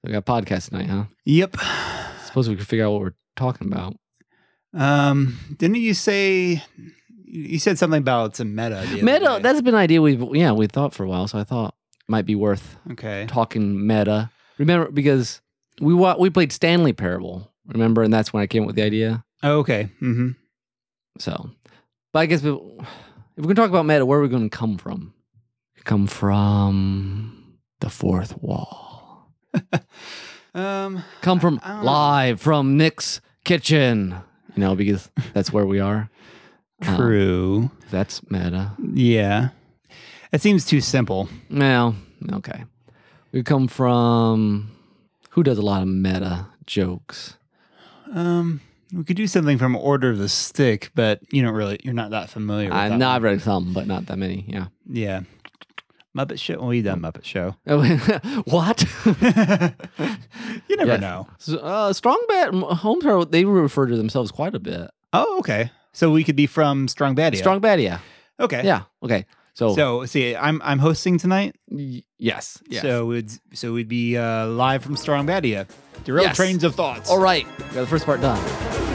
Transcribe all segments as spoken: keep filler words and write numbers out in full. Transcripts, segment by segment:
We got podcast tonight, huh? Yep. Suppose we could figure out what we're talking about. Um, didn't you say you said something about some meta? the other Meta, day. that's been an idea we've yeah, we thought for a while, so I thought it might be worth Okay. talking meta. Remember because we wa- we played Stanley Parable, remember, and that's when I came up with the idea. Oh, okay. Mm-hmm. So, but I guess we, if we're going to talk about meta, where are we going to come from? Come from the fourth wall. Um, Come from I don't know. live from Nick's kitchen. You know, because that's where we are. Uh, True. that's meta. Yeah. It seems too simple. Well, okay. We come from who does a lot of meta jokes? Um, we could do something from Order of the Stick, but you don't really, you're not that familiar with I that know one. I've read some, but not that many. Yeah. Yeah. Muppet Show. Well, you done Muppet Show. What? You never Yes. know. So, uh, Strong Bat Holmes are they refer to themselves quite a bit. Oh, okay. So we could be from Strong Badia. Strong Bat, yeah. Okay. Yeah. Okay. So, So see, I'm I'm hosting tonight. y- yes. Yes. So it's so we'd be uh, live from Strong Badia. Derail Yes. Trains of Thoughts. all right. We got the first part done.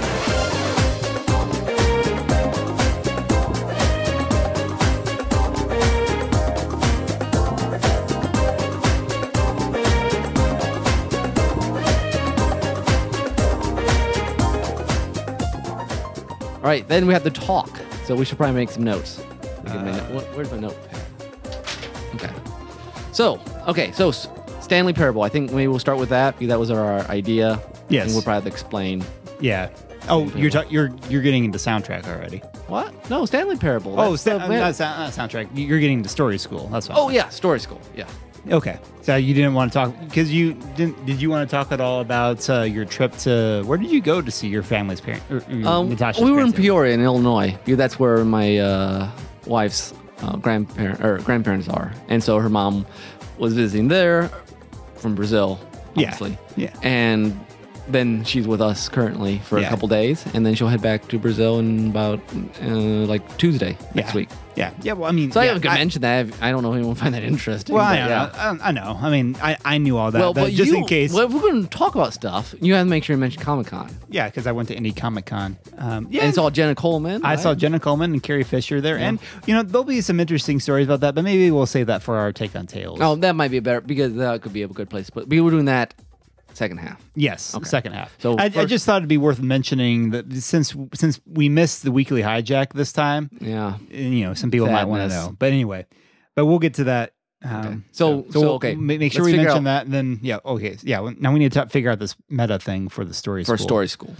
All right, then we have the talk. So we should probably make some notes. We can make- Uh, what- where's my notepad? Okay. So, okay, so S- Stanley Parable. I think maybe we'll start with that because that was our idea. Yes. And we'll probably have to explain. Yeah. Oh, you're ta- you're you're getting into soundtrack already. What? No, Stanley Parable. Oh, That's sta- the- not, sound, not soundtrack. You're getting into story school. That's all. oh yeah, story school. Yeah. Okay. So you didn't want to talk because you didn't. Did you want to talk at all about uh, your trip to? Where did you go to see your family's parents? Or, or Um, Natasha's we were in parents? Peoria, in Illinois. Because that's where my uh, wife's uh, grandparent or grandparents are, and so her mom was visiting there from Brazil, Yeah. obviously. Yeah. And then she's with us currently for Yeah. a couple days, and then she'll head back to Brazil in about uh, like Tuesday next Yeah. week. Yeah. Yeah. Well, I mean, So yeah, I haven't I, mentioned that. I don't know if anyone will find that interesting. well, but I, don't yeah. know. I, I know. I mean, I, I knew all that, Well, but, but just you, in case. well, if we're going to talk about stuff, you have to make sure you mention Comic Con. Yeah, because I went to Indie Comic Con. Um, yeah, And saw Jenna Coleman. I right? saw Jenna Coleman and Carrie Fisher there, Yeah. and you know there'll be some interesting stories about that, but maybe we'll save that for our take on Tales. Oh, that might be a better because that could be a good place. But we were doing that second half. yes, Okay. second half. So I, I first- just thought it'd be worth mentioning that since since we missed the weekly hijack this time, Yeah. and, you know, some people might want to Sadness. know. But anyway, but we'll get to that. Um, Okay. So- so, we'll okay. ma- make sure Let's we figure mention out- that, and then yeah, okay, yeah. well, Now we need to figure out this meta thing for the story For school. story school.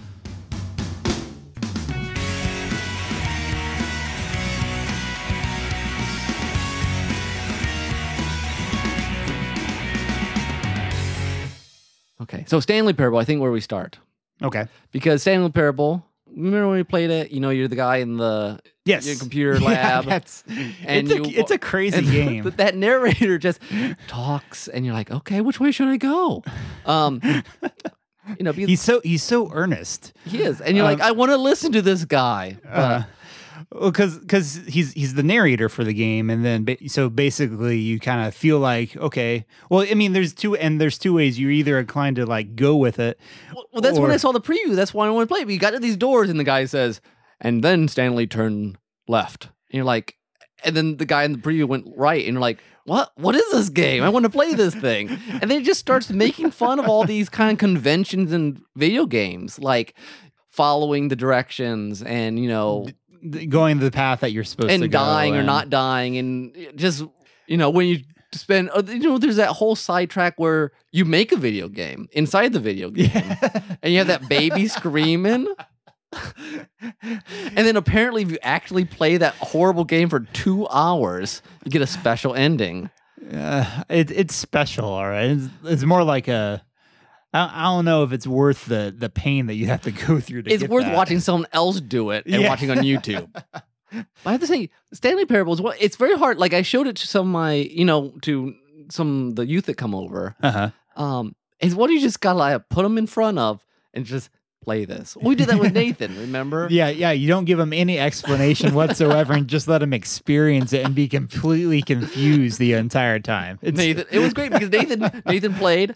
Okay, so Stanley Parable, I think where we start. Okay. Because Stanley Parable, remember when we played it? You know, you're the guy in the Yes. your computer Yeah, lab. that's, and it's, a, you- it's a crazy and game. th- that narrator just talks, and you're like, okay, which way should I go? Um, you know, because He's so he's so earnest. he is, and you're like, um, I want to listen to this guy. But, Uh, well, because because he's he's the narrator for the game, and then ba- so basically you kind of feel like okay, well, I mean, there's two and there's two ways. You're either inclined to like go with it. well, well, that's when or- I saw the preview. That's why I want to play it. But you got to these doors, and the guy says, and then Stanley turned left. And you're like, and then the guy in the preview went right, and you're like, what? What is this game? I want to play this thing. And then it just starts making fun of all these kind of conventions in video games, like following the directions and, you know, th- going the path that you're supposed to and go. dying or and- not dying. And just, you know, when you spend, uh, you know, there's that whole sidetrack where you make a video game inside the video game Yeah. and you have that baby screaming. And then apparently, if you actually play that horrible game for two hours, you get a special ending. Uh, it, it's special, all right. It's, it's more like a. I, I don't know if it's worth the the pain that you have to go through to It's get worth that. watching someone else do it and Yeah. watching on YouTube. But I have to say, Stanley Parable is what it's very hard. Like I showed it to some of my, you know, to some of the youth that come over. Uh-huh. Um, is what you just gotta like put them in front of and just play this. We did that with Nathan, remember? Yeah, yeah. You don't give them any explanation whatsoever, and just let them experience it and be completely confused the entire time. It's, Nathan, it was great because Nathan Nathan played.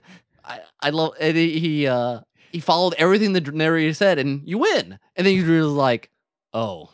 I, I love and he he, uh, he followed everything the narrator said, and you win. And then you're just like, oh,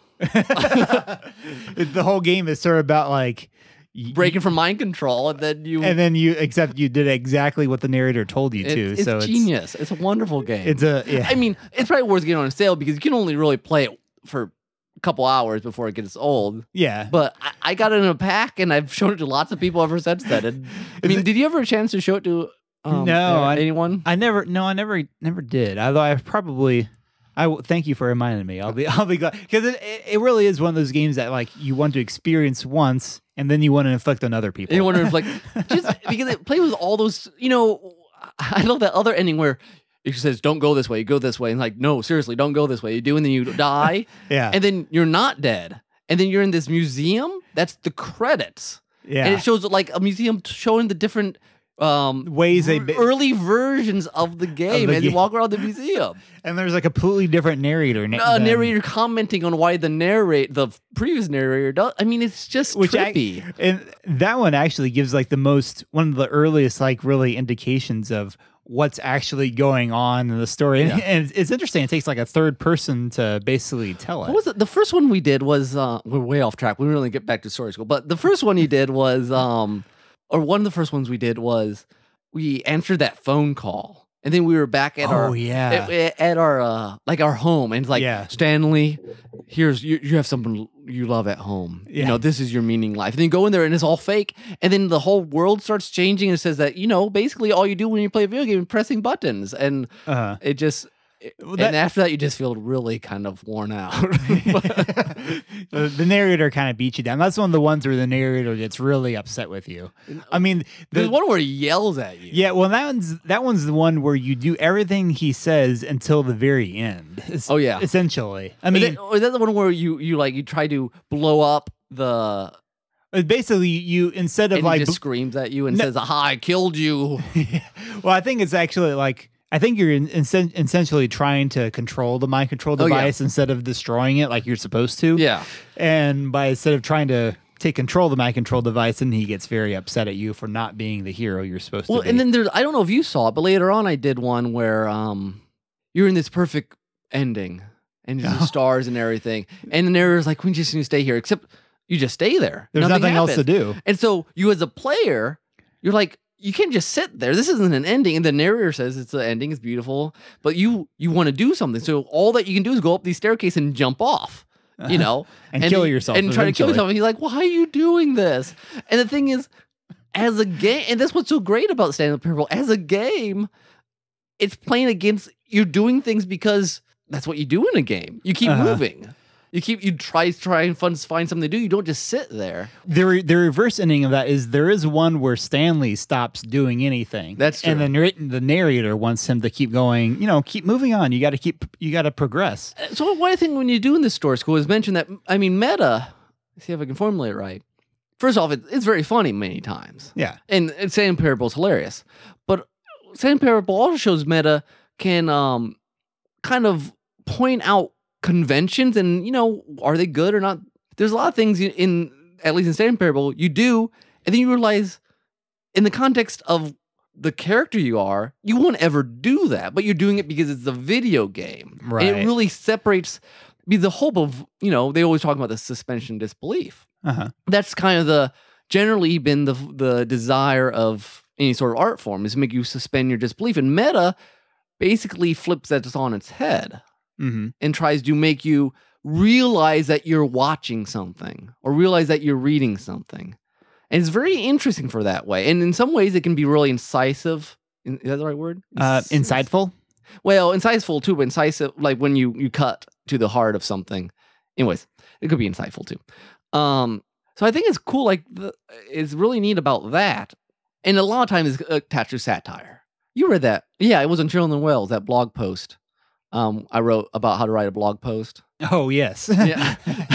The whole game is sort of about like y- breaking from mind control, and then you and then you except you did exactly what the narrator told you it- to. it's so genius. It's, a wonderful game. It's a yeah. I mean, it's probably worth getting on sale because you can only really play it for a couple hours before it gets old. yeah. But I, I got it in a pack, and I've shown it to lots of people ever since then. And, I Is mean, it- did you ever have a chance to show it to um, No, uh, I- anyone? I never, no, I never, never did. Although I probably, I w- thank you for reminding me. I'll be, I'll be glad because it, it, it really is one of those games that like you want to experience once and then you want to inflict on other people. You wonder if like just because it plays with all those, you know, I love that other ending where it says, "Don't go this way, you go this way," and like, no, seriously, don't go this way. You do, and then you die, yeah, and then you're not dead, and then you're in this museum. That's the credits, yeah. and it shows like a museum showing the different um Ways they ver- bi- early versions of the game the as you game. walk around the museum. and there's a completely different narrator. na- A than- narrator commenting on why the narrate the previous narrator does. I mean, it's just Which I- trippy. and that one actually gives like the most one of the earliest like really indications of what's actually going on in the story. Yeah. And, and it's interesting. It takes like a third person to basically tell it. What was it? The first one we did was uh, we're way off track. We didn't really get back to story school, but the first one you did was um, or one of the first ones we did was we answered that phone call, and then we were back at Oh, our yeah. at, at our uh, like our home, and it's like Yeah. Stanley, here's you, you have someone you love at home. You Yeah. know, this is your meaning life. And then you go in there and it's all fake, and then the whole world starts changing, and it says that you know basically all you do when you play a video game is pressing buttons, and Uh-huh. it just. it- Well, that- and after that, you just feel really kind of worn out. the, the narrator kind of beats you down. That's one of the ones where the narrator gets really upset with you. I mean, There's the, one where he yells at you. yeah, well, that one's that one's the one where you do everything he says until the very end. Es- Oh, yeah. essentially. I I mean, mean, or is that the one where you you like you try to blow up the uh, basically, you instead of and like, he just screams at you and No. says, "Aha, I killed you." well, I think it's actually like. I think you're in, in, essentially trying to control the mind control Oh, yeah. device instead of destroying it like you're supposed to. Yeah. And by instead of trying to take control of the mind control device, and he gets very upset at you for not being the hero you're supposed Well, to be. and then there's I don't know if you saw it, but later on I did one where um you're in this perfect ending and there's the stars and everything, and the narrator's like, "We just need to stay here," except you just stay there. There's nothing, else to happens. do. And so you as a player, you're like, you can't just sit there. This isn't an ending. And the narrator says it's an ending, it's beautiful, but you you want to do something. So all that you can do is go up these staircase and jump off, you know, And kill yourself and try to kill eventually. yourself. And he's like, "Why are you doing this?" And the thing is, as a game, and that's what's so great about Stanley Parable. As a game, it's playing against you're doing things because that's what you do in a game. You keep Uh-huh. moving. You keep you try try and fun, find something to do. You don't just sit there. The, re- the reverse ending of that is there is one where Stanley stops doing anything. That's And true. the, narr- the narrator wants him to keep going, you know, keep moving on. You got to keep, you got to progress. So one thing when you do in this story school is mention that I mean meta. Let's see if I can formulate it right. First off, it, it's very funny many times, Yeah. and, and Sand Parable is hilarious. But Sand Parable also shows meta can um kind of point out conventions, and you know, are they good or not? There's a lot of things in, in at least in Sand Parable you do, and then you realize in the context of the character you are, you won't ever do that, but you're doing it because it's a video game. And Right. it really separates be the hope of, you know, they always talk about the suspension of disbelief. Uh-huh. That's kind of the generally been the the desire of any sort of art form is to make you suspend your disbelief. And meta basically flips that on its head Mm-hmm. and tries to make you realize that you're watching something or realize that you're reading something. And it's very interesting for that way. And in some ways, it can be really incisive. Is that the right word? Uh, insightful. Well, insightful too, but incisive, like when you you cut to the heart of something. Anyways, it could be insightful too. Um, so I think it's cool. Like, the, it's really neat about that. And a lot of times it's attached to satire. You read that? Yeah, it was on Children and Wells, that blog post. Um, I wrote about how to write a blog post. Oh yes. Yeah.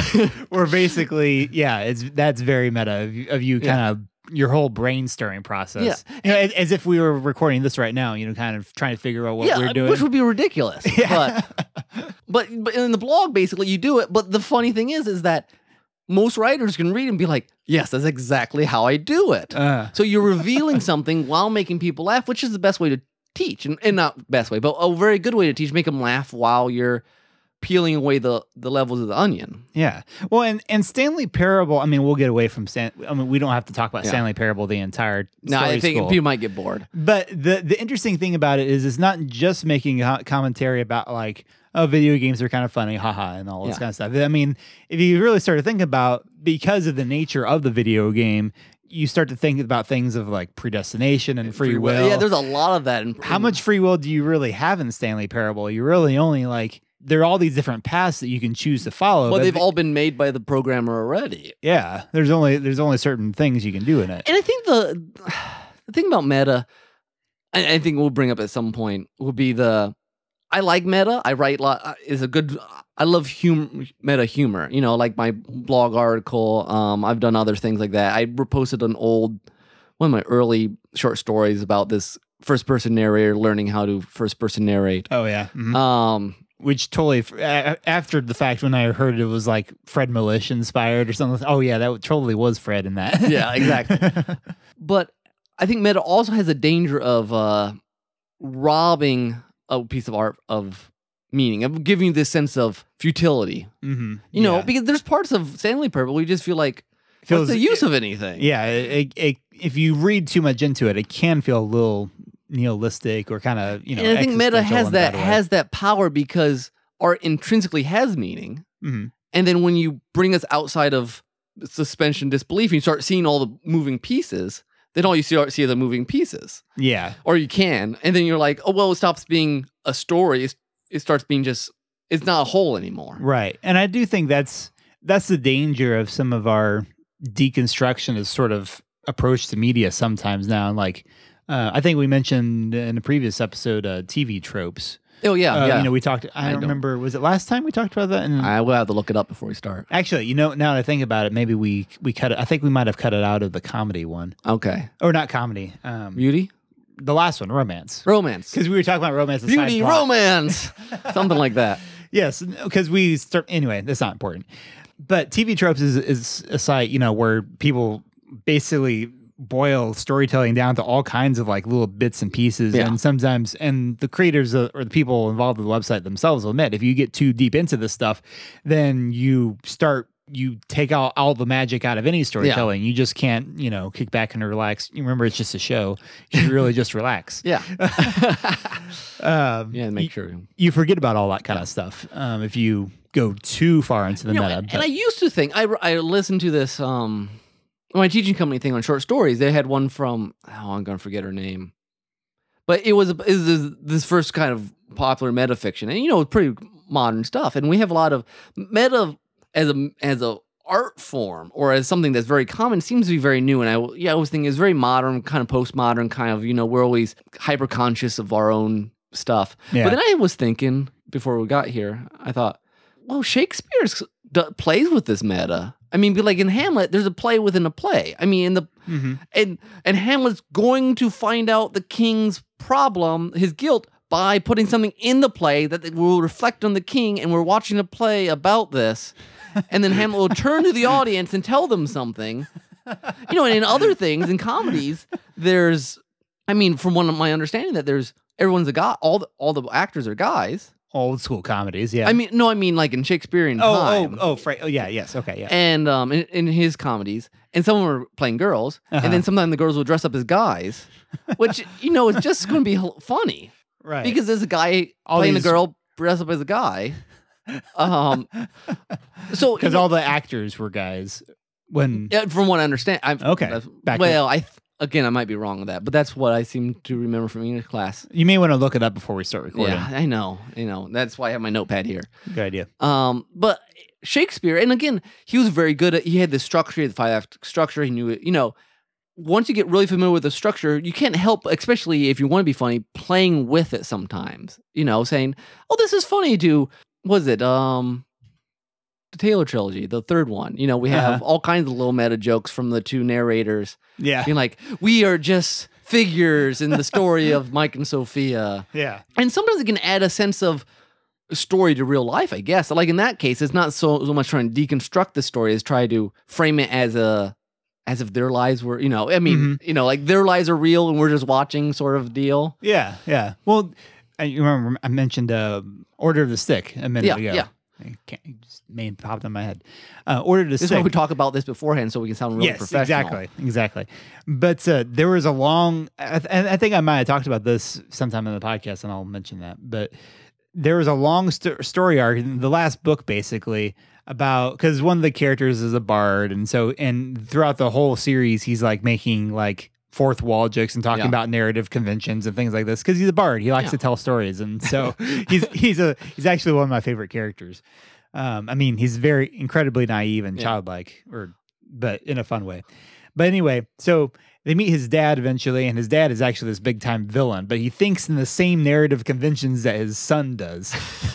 Or basically, yeah, it's that's very meta of, you- of you Yeah. kind of your whole brain stirring process. Yeah. You know, as, as if we were recording this right now, you know, kind of trying to figure out what yeah, we're doing. which would be ridiculous. Yeah. But but but in the blog, basically, you do it. But the funny thing is, is that most writers can read and be like, "Yes, that's exactly how I do it." Uh, So you're revealing something while making people laugh, which is the best way to teach, and, and not best way, but a very good way to teach. Make them laugh while you're peeling away the the levels of the onion. Yeah. Well, and, and Stanley Parable, I mean, we'll get away from Stan. I mean, we don't have to talk about Yeah. Stanley Parable the entire No, story I think school. people might get bored. But the the interesting thing about it is it's not just making a commentary about like, oh, video games are kind of funny, haha, and all this Yeah. kind of stuff. I mean, if you really start to think about, because of the nature of the video game, you start to think about things of like predestination and free, will. Yeah, there's a lot of that. In, How much free will do you really have in Stanley Parable? You really only like, there are all these different paths that you can choose to follow. Well, but they've the- all been made by the programmer already. yeah, there's only there's only certain things you can do in it. And I think the the thing about meta, I, I think we'll bring up at some point, will be the I like meta. I write lot is a good. I love hum, meta humor. You know, like my blog article. Um, I've done other things like that. I reposted an old one of my early short stories about this first person narrator learning how to first person narrate. Oh yeah. Mhm. Um, Which totally, a- after the fact, when I heard it was like Fred Milish inspired or something. Oh yeah, that totally was Fred in that. Yeah, exactly. But I think meta also has a danger of uh, robbing a piece of art of meaning, of giving you this sense of futility. hmm You know, because there's parts of Stanley Parable where you just feel like, Feels- what's the use of anything? yeah, it, it, if you read too much into it, it can feel a little nihilistic or kind of, you know. And I think meta existential has in a that bad way. has that power because art intrinsically has meaning. Mhm. And then when you bring us outside of suspension disbelief, and you start seeing all the moving pieces, then all you see are, see are the moving pieces. Yeah, Or you can, and then you're like, oh well, it stops being a story. It's, it starts being just, it's not a whole anymore. right. And I do think that's that's the danger of some of our deconstructionist sort of approach to media sometimes now. And like, uh, I think we mentioned in a previous episode, uh, T V tropes. Oh yeah, Uh, yeah. You know, we talked. I, I don't don't- remember. Was it last time we talked about that? And I will have to look it up before we start. actually, you know, now that I think about it, maybe we we cut it. I think we might have cut it out of the comedy one, Okay, or not comedy. Um, beauty, the last one, romance, romance, because we were talking about romance. and beauty, side plot. romance, something like that. Yes, because we start anyway. That's not important. But T V tropes is is a site, you know, where people basically boil storytelling down to all kinds of like little bits and pieces, Yeah. and sometimes, and the creators uh, or the people involved with the website themselves will admit, if you get too deep into this stuff, then you start. You take out all the magic out of any storytelling. You just can't, you know, kick back and relax. You remember, it's just a show. You should really just relax. Yeah, Um, yeah. Make sure. you forget about all that kind of stuff um, if you go too far into the You know, meta. and but- I used to think I I listened to this um my teaching company thing on short stories. They had one from oh I'm gonna forget her name, but it was it was this first kind of popular meta fiction, and you know, pretty modern stuff. And we have a lot of meta as a as a art form or as something that's very common seems to be very new. And I yeah I was thinking it's very modern, kind of postmodern, kind of, you know, we're always hyper conscious of our own stuff. Yeah. But then I was thinking before we got here, I thought, well, Shakespeare's d- plays with this meta. I mean, be like in Hamlet, there's a play within a play. I mean, in the Mhm. and and Hamlet's going to find out the king's problem, his guilt, by putting something in the play that will reflect on the king. And we're watching a play about this, and then Hamlet will turn to the audience and tell them something. You know, and in other things, in comedies, there's, I mean, from one of my understanding, that there's everyone's a guy. All the all the actors are guys. Old school comedies, yeah. I mean, no, I mean like in Shakespearean oh, time. oh, oh, fra- oh, yeah, yes, okay, yeah. And um, in, in his comedies, and some of them were playing girls, Uh-huh. and then sometimes the girls will dress up as guys, which you know is just going to be hel- funny Right. because there's a guy All playing these- a girl dressed up as a guy. Um, so you Because know, all the actors were guys when. yeah, from what I understand, I'm Okay, that's- back well, I th- again I might be wrong with that, but that's what I seem to remember from English class. You may want to look it up before we start recording. Yeah, I know, you know. That's why I have my notepad here. Good idea. Um, but Shakespeare, and again, he was very good at. He had this structure, he had the five act structure. He knew it. You know, once you get really familiar with the structure, you can't help, especially if you want to be funny, playing with it sometimes. You know, saying, "Oh, this is funny." To was it um, the Taylor trilogy, the third one. You know, we have Uh-huh. all kinds of little meta jokes from the two narrators. Yeah. Being like, "We are just figures in the story of Mike and Sophia." Yeah. And sometimes it can add a sense of story to real life, I guess. Like in that case, it's not so, so much trying to deconstruct the story as try to frame it as a as if their lives were, you know, I mean, Mhm. you know, like their lives are real and we're just watching sort of deal. Yeah, yeah. Well, I you remember I mentioned uh, Order of the Stick a minute Yeah, ago. yeah. I can't, it just name popped in my head. Uh, Order of the This is Stick. why we talk about this beforehand so we can sound really Yes, professional. exactly, exactly. But uh, there was a long. I, th- I think I might have talked about this sometime in the podcast, and I'll mention that. But there was a long st- story arc in the last book, basically about because one of the characters is a bard, and so and throughout the whole series, he's like making like fourth wall jokes and talking Yeah. about narrative conventions and things like this because he's a bard. He likes Yeah. to tell stories, and so he's he's a he's actually one of my favorite characters. Um, I mean, he's very incredibly naive and Yeah. childlike, or but in a fun way. But anyway, so they meet his dad eventually, and his dad is actually this big time villain, but he thinks in the same narrative conventions that his son does.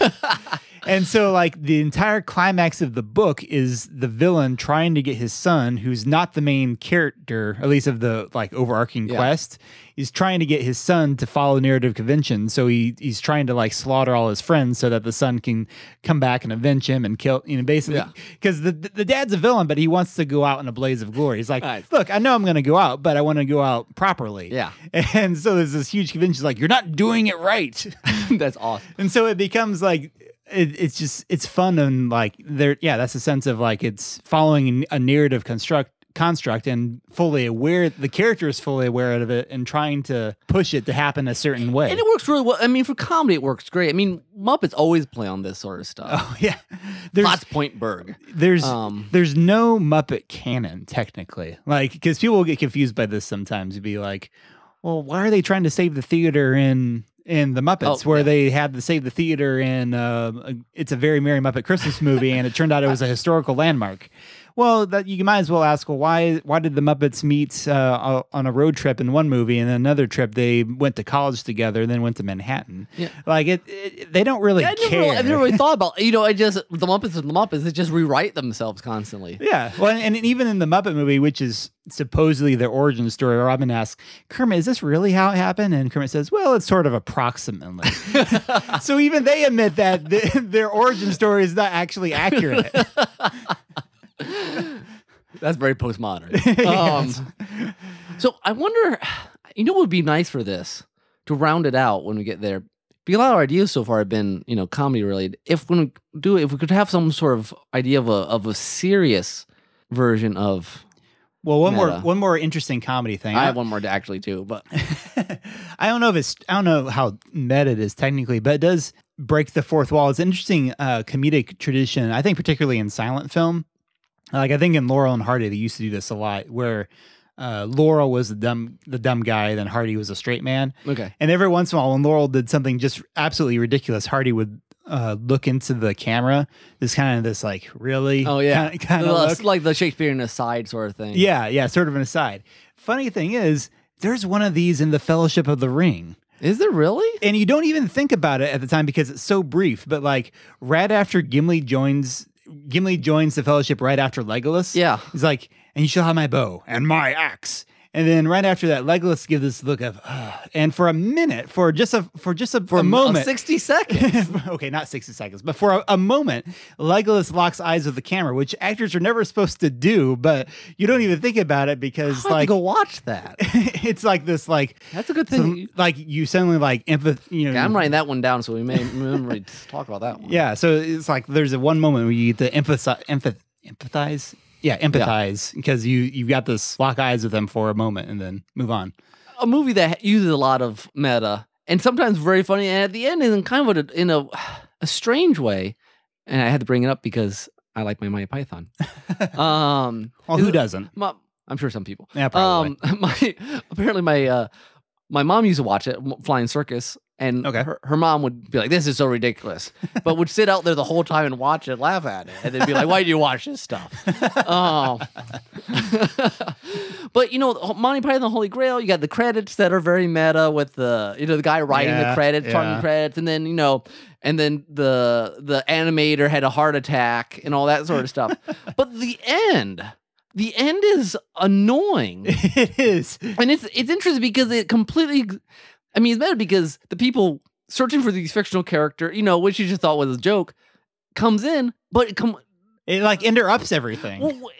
And so, like, the entire climax of the book is the villain trying to get his son, who's not the main character, at least of the like overarching Yeah. quest, he's trying to get his son to follow narrative conventions. So he he's trying to like slaughter all his friends so that the son can come back and avenge him and kill, you know, basically because the, the the dad's a villain, but he wants to go out in a blaze of glory. He's like, Nice. look, I know I'm going to go out, but I want to go out properly. Yeah. And so there's this huge convention. Like, you're not doing it right. That's awesome. And so it becomes like it, it's just it's fun and like there yeah that's a sense of like it's following a narrative construct construct and fully aware the character is fully aware of it and trying to push it to happen a certain way. And it works really well. I mean, for comedy, it works great. I mean, Muppets always play on this sort of stuff. Oh yeah, there's Lots Point Berg. there's Um, there's no Muppet canon technically, like because people will get confused by this sometimes. You'd be like, well, why are they trying to save the theater in in the Muppets, Oh, where yeah. they had to save the theater in uh, It's a Very Merry Muppet Christmas Movie, and it turned out it was a historical landmark. Well, that you might as well ask, well, why why did the Muppets meet uh, on a road trip in one movie, and then another trip they went to college together, and then went to Manhattan? Yeah. Like it, it they don't really I never, care. really, I've never really thought about, you know, I just, the Muppets and the Muppets, they just rewrite themselves constantly. Yeah, well, and, and even in the Muppet movie, which is supposedly their origin story, Robin asks Kermit, "Is this really how it happened?" And Kermit says, "Well, it's sort of approximately." So even they admit that the, their origin story is not actually accurate. That's very postmodern. Yes. Um, so I wonder, you know what would be nice for this, to round it out when we get there? Because a lot of our ideas so far have been, you know, comedy related. If when we do it, if we could have some sort of idea of a of a serious version of, Well, one more Meta. one more interesting comedy thing. I have one more to actually too, but I don't know if it's I don't know how meta it is technically, but it does break the fourth wall. It's an interesting uh, comedic tradition. I think particularly in silent film. Like I think in Laurel and Hardy, they used to do this a lot, where uh, Laurel was the dumb the dumb guy, then Hardy was a straight man. okay. And every once in a while, when Laurel did something just absolutely ridiculous, Hardy would uh, look into the camera. This kind of this like really Oh yeah, kind of, kind of The- look. like the Shakespearean aside sort of thing. Yeah, yeah, sort of an aside. Funny thing is, there's one of these in the Fellowship of the Ring. Is there really? And you don't even think about it at the time because it's so brief. But like right after Gimli joins, Gimli joins the Fellowship right after Legolas. Yeah. He's like, "And you shall have my bow and my axe." And then right after that, Legolas gives this look of, "Ugh." And for a minute, for just a for just a, For a moment, sixty seconds. okay, not sixty seconds, but for a, a moment, Legolas locks eyes with the camera, which actors are never supposed to do, but you don't even think about it because I'll have like to go watch that. it's like this like That's a good some- thing. like you suddenly like empath you know Yeah, I'm writing that one down so we may remember to talk about that one. yeah, so it's like there's a one moment where you get to empathize empath, empathize yeah empathize because you you've got this lock eyes with them for a moment and then move on. A movie that uses a lot of meta and sometimes very funny, and at the end in kind of a, in a a strange way. And I had to bring it up because I like my Monty Python. Um, Well, who doesn't? my, I'm sure some people. Yeah, probably. Um, my apparently my uh, my mom used to watch it, Flying Circus, and Okay. her, her mom would be like, "This is so ridiculous," but would sit out there the whole time and watch it, laugh at it, and then be like, "Why do you watch this stuff?" um, but you know, Monty Python and the Holy Grail, you got the credits that are very meta with the you know the guy writing Yeah, the credits, yeah. talking credits, and then you know. And then the the animator had a heart attack and all that sort of stuff. But the end, the end is annoying. It is. And it's it's interesting because it completely, I mean, it's better because the people searching for these fictional character, you know, which you just thought was a joke, comes in, but it come It like interrupts everything. well, it,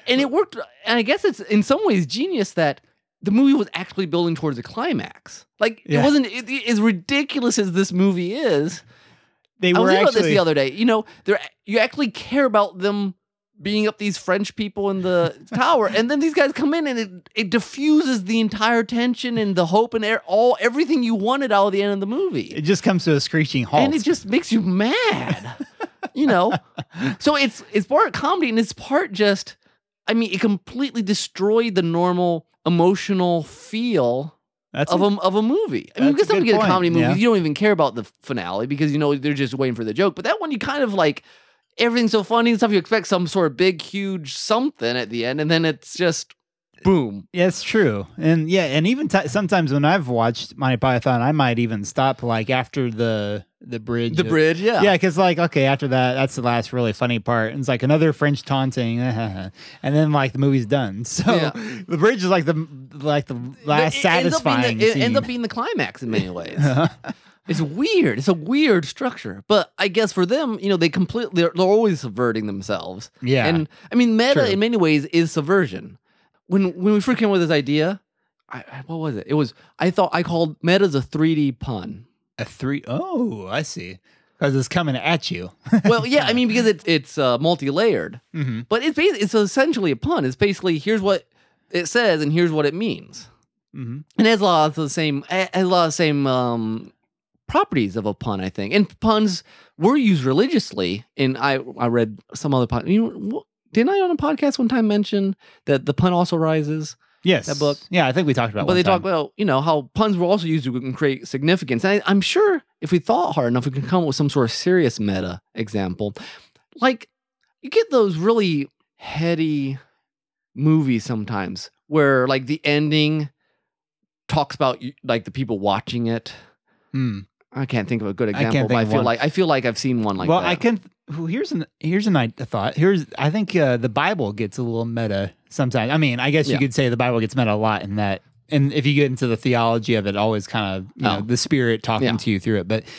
and it worked. And I guess it's in some ways genius that the movie was actually building towards a climax. Like Yeah. it wasn't it, it- as ridiculous as this movie is. They I were was thinking about this actually the other day. You know, they're you actually care about them being up these French people in the tower, and then these guys come in and it, it diffuses the entire tension and the hope and air, all everything you wanted out of the end of the movie. it just comes to a screeching halt. And it just makes you mad. You know? So it's it's part comedy and it's part just I mean, it completely destroyed the normal emotional feel That's of a- a, of a movie. I mean, that's because a some good get a point, comedy movie, yeah. you don't even care about the finale because you know they're just waiting for the joke. But that one, you kind of like everything's so funny and stuff. You expect some sort of big, huge something at the end, and then it's just boom. Yeah, it's true. And yeah, and even t- sometimes when I've watched Monty Python, I might even stop like after the the bridge. The bridge, yeah, Yeah, because like okay, after that, that's the last really funny part. And it's like another French taunting, and then like the movie's done. So Yeah. the bridge is like the like the last It ends up being satisfying. the- It scene. ends up being the climax in many ways. It's weird. It's a weird structure. But I guess for them, you know, they completely they're, they're always subverting themselves. Yeah. And I mean, meta True. in many ways is subversion. When when we first came up with this idea, I, I- what was it? It was I thought I called meta's a three D pun. a three oh I see. Because it's coming at you. Well, yeah, I mean because it's it's uh, multi-layered, Mhm. but it's basically it's essentially a pun. It's basically here's what it says and here's what it means, Mhm. and it has a lot of the same it has a lot of the same um, properties of a pun, I think. And puns were used religiously. And I I read some other pun. You know, wh- didn't I on a podcast one time mention that the pun also rises? Yes. That book. Yeah, I think we talked about. But one they time. talk about, you know, how puns were also used to create significance. And I, I'm sure if we thought hard enough, we could come up with some sort of serious meta example. Like, you get those really heady movies sometimes where, like, the ending talks about, like, the people watching it. Hmm. I can't think of a good I can't example, but think I of feel one. like I feel like I've seen one like well, that. I can. Well, here's an here's an I- a thought. Here's I think uh, the Bible gets a little meta sometimes. I mean, I guess you Yeah. could say the Bible gets meta a lot in that. And if you get into the theology of it, always kind of you know Oh. the Spirit talking Yeah. to you through it. But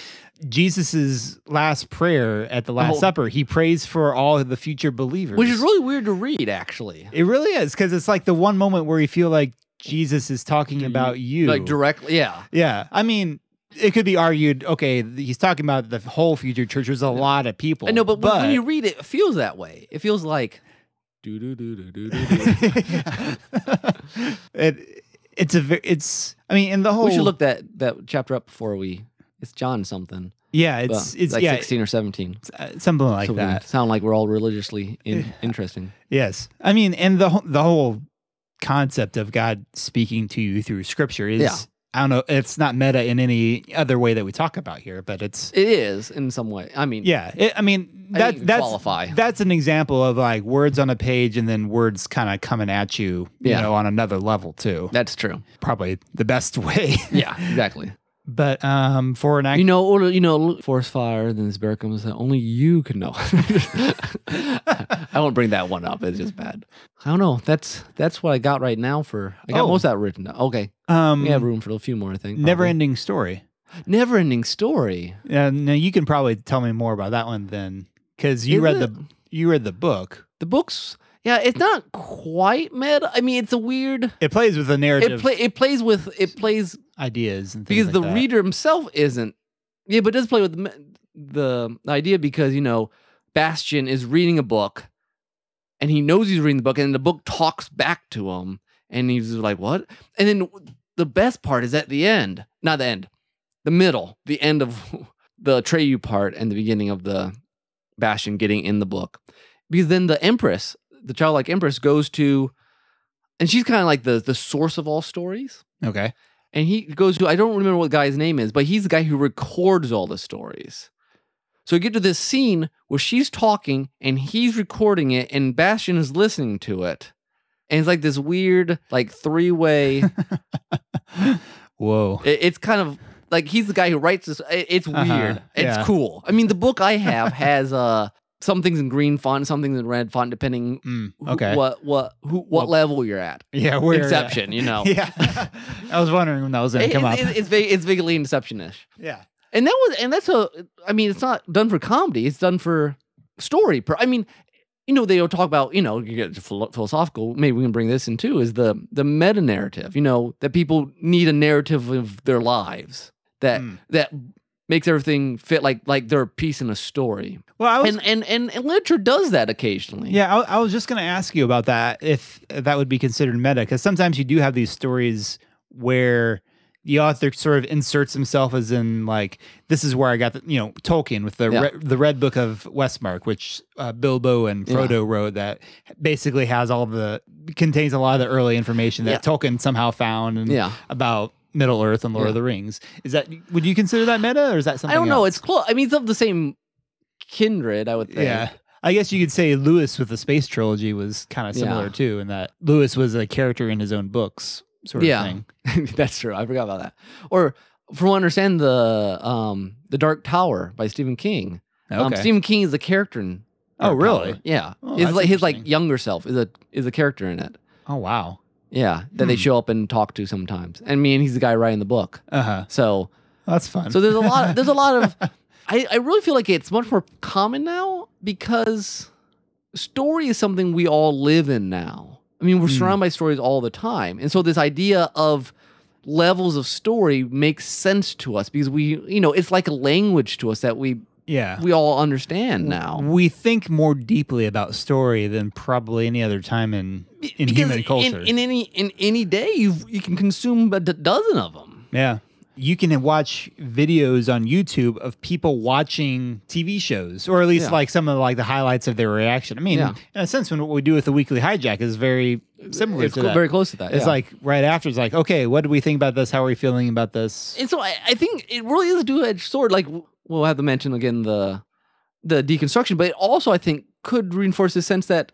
Jesus's last prayer at the Last Oh. Supper, he prays for all of the future believers, Which is really weird to read, actually. it really is because it's like the one moment where you feel like Jesus is talking about you, Like, directly, yeah. Yeah, I mean, it could be argued. Okay, he's talking about the whole future church. There's a lot of people. I know, but, when- when you read it, it feels that way. It feels like do do do do do do. it it's a ve- it's. I mean, in the whole We should look that that chapter up before we. It's John something. Yeah, Well, it's it's like yeah, sixteen or seventeen. uh, something like So we that. sound like we're all religiously in, interesting. Yes, I mean, and the whole- the whole concept of God speaking to you through Scripture is. Yeah. I don't know. It's not meta in any other way that we talk about here, but it's It is in some way. I mean, yeah. It, I mean, I that, think you can that's qualify. that's an example of like words on a page and then words kind of coming at you, you Yeah. know, on another level too. that's true. Probably the best way. Yeah, exactly. But um, for an act, You know, or, you know, forest fire. Then this bear comes. That only you can know. I won't bring that one up. It's just bad. I don't know. That's that's what I got right now. For I got Oh. most of that written down. Okay, um, we have room for a few more. I think. never probably. ending story. never ending story. Uh, now you can probably tell me more about that one then, because you Is read it? the you read the book. The books. Yeah, it's not quite meta. I mean, it's a weird. It plays with the It narrative play. It plays with. It plays ideas and things because like the that. reader himself isn't. Yeah, but it does play with the, me- the idea because you know Bastian is reading a book, and he knows he's reading the book, and the book talks back to him, and he's like, "What?" And then the best part is at the end, not the end, the middle, the end of the Atreyu part, and the beginning of the Bastian getting in the book, because then the Empress, the childlike Empress, goes to, and she's kind of like the the source of all stories. Okay. And he goes to, I don't remember what the guy's name is, but he's the guy who records all the stories. So we get to this scene where she's talking and he's recording it and Bastian is listening to it. And it's like this weird, like three way. Whoa. it, it's kind of like he's the guy who writes this. It, it's Uh-huh, weird. It's yeah. cool. I mean, the book I have has uh, some things in green font, some things in red font, depending Mm, who- okay. what what who, what Well, level you're at. Yeah. Where Inception, you know. Yeah. I was wondering when that was going It- to come it's, up. it's, it's, vague- it's vaguely Inception-ish. yeah. And that was, and that's a, I mean, it's not done for comedy. It's done for story. Per, I mean, you know, they'll talk about, you know, you get philo- philosophical, maybe we can bring this in too, is the the meta narrative, you know, that people need a narrative of their lives that Mm. that makes everything fit like like they're a piece in a story. Well, I was, And, and and and literature does that occasionally. yeah, I, I was just going to ask you about that, if that would be considered meta, because sometimes you do have these stories where the author sort of inserts himself as in like, this is where I got the, you know, Tolkien with the Yeah. re- the Red Book of Westmark, which uh, Bilbo and Frodo wrote, that basically has all the contains a lot of the early information that Yeah. Tolkien somehow found and Yeah. about Middle Earth and Lord Yeah. of the Rings. Is that, would you consider that meta, or is that something I don't know. else? It's close. I mean, it's of the same kindred, I would think. Yeah. I guess you could say Lewis with the Space Trilogy was kind of similar Yeah. too, in that Lewis was a character in his own books, sort of Yeah. thing. That's true. I forgot about that. Or from what I understand, the um the Dark Tower by Stephen King. Um, Okay. Stephen King is a character in. Oh, Dark really? Tower. Yeah. Oh, his that's like his like interesting. younger self is a is a character in it. Oh, wow. Yeah, that they Hmm. show up and talk to sometimes. And me and he's the guy writing the book. Uh huh. So That's fun. so there's a lot. There's a lot of. I I really feel like it's much more common now because story is something we all live in now. I mean, we're Hmm. surrounded by stories all the time, and so this idea of levels of story makes sense to us because we, you know, it's like a language to us that we yeah. we all understand now. We think more deeply about story than probably any other time in in Because human culture. In, in any in any day, you you can consume a d- dozen of them. yeah. You can watch videos on YouTube of people watching T V shows, or at least Yeah. like some of like the highlights of their reaction. I mean, Yeah. in a sense, when what we do with the Weekly Hijack is very similar It's to cl- that. very close to that. It's yeah. like right after, it's like, okay, what do we think about this? How are we feeling about this? And so I, I think it really is a two-edged sword. Like w- we'll have to mention again the the deconstruction, but it also I think could reinforce the sense that,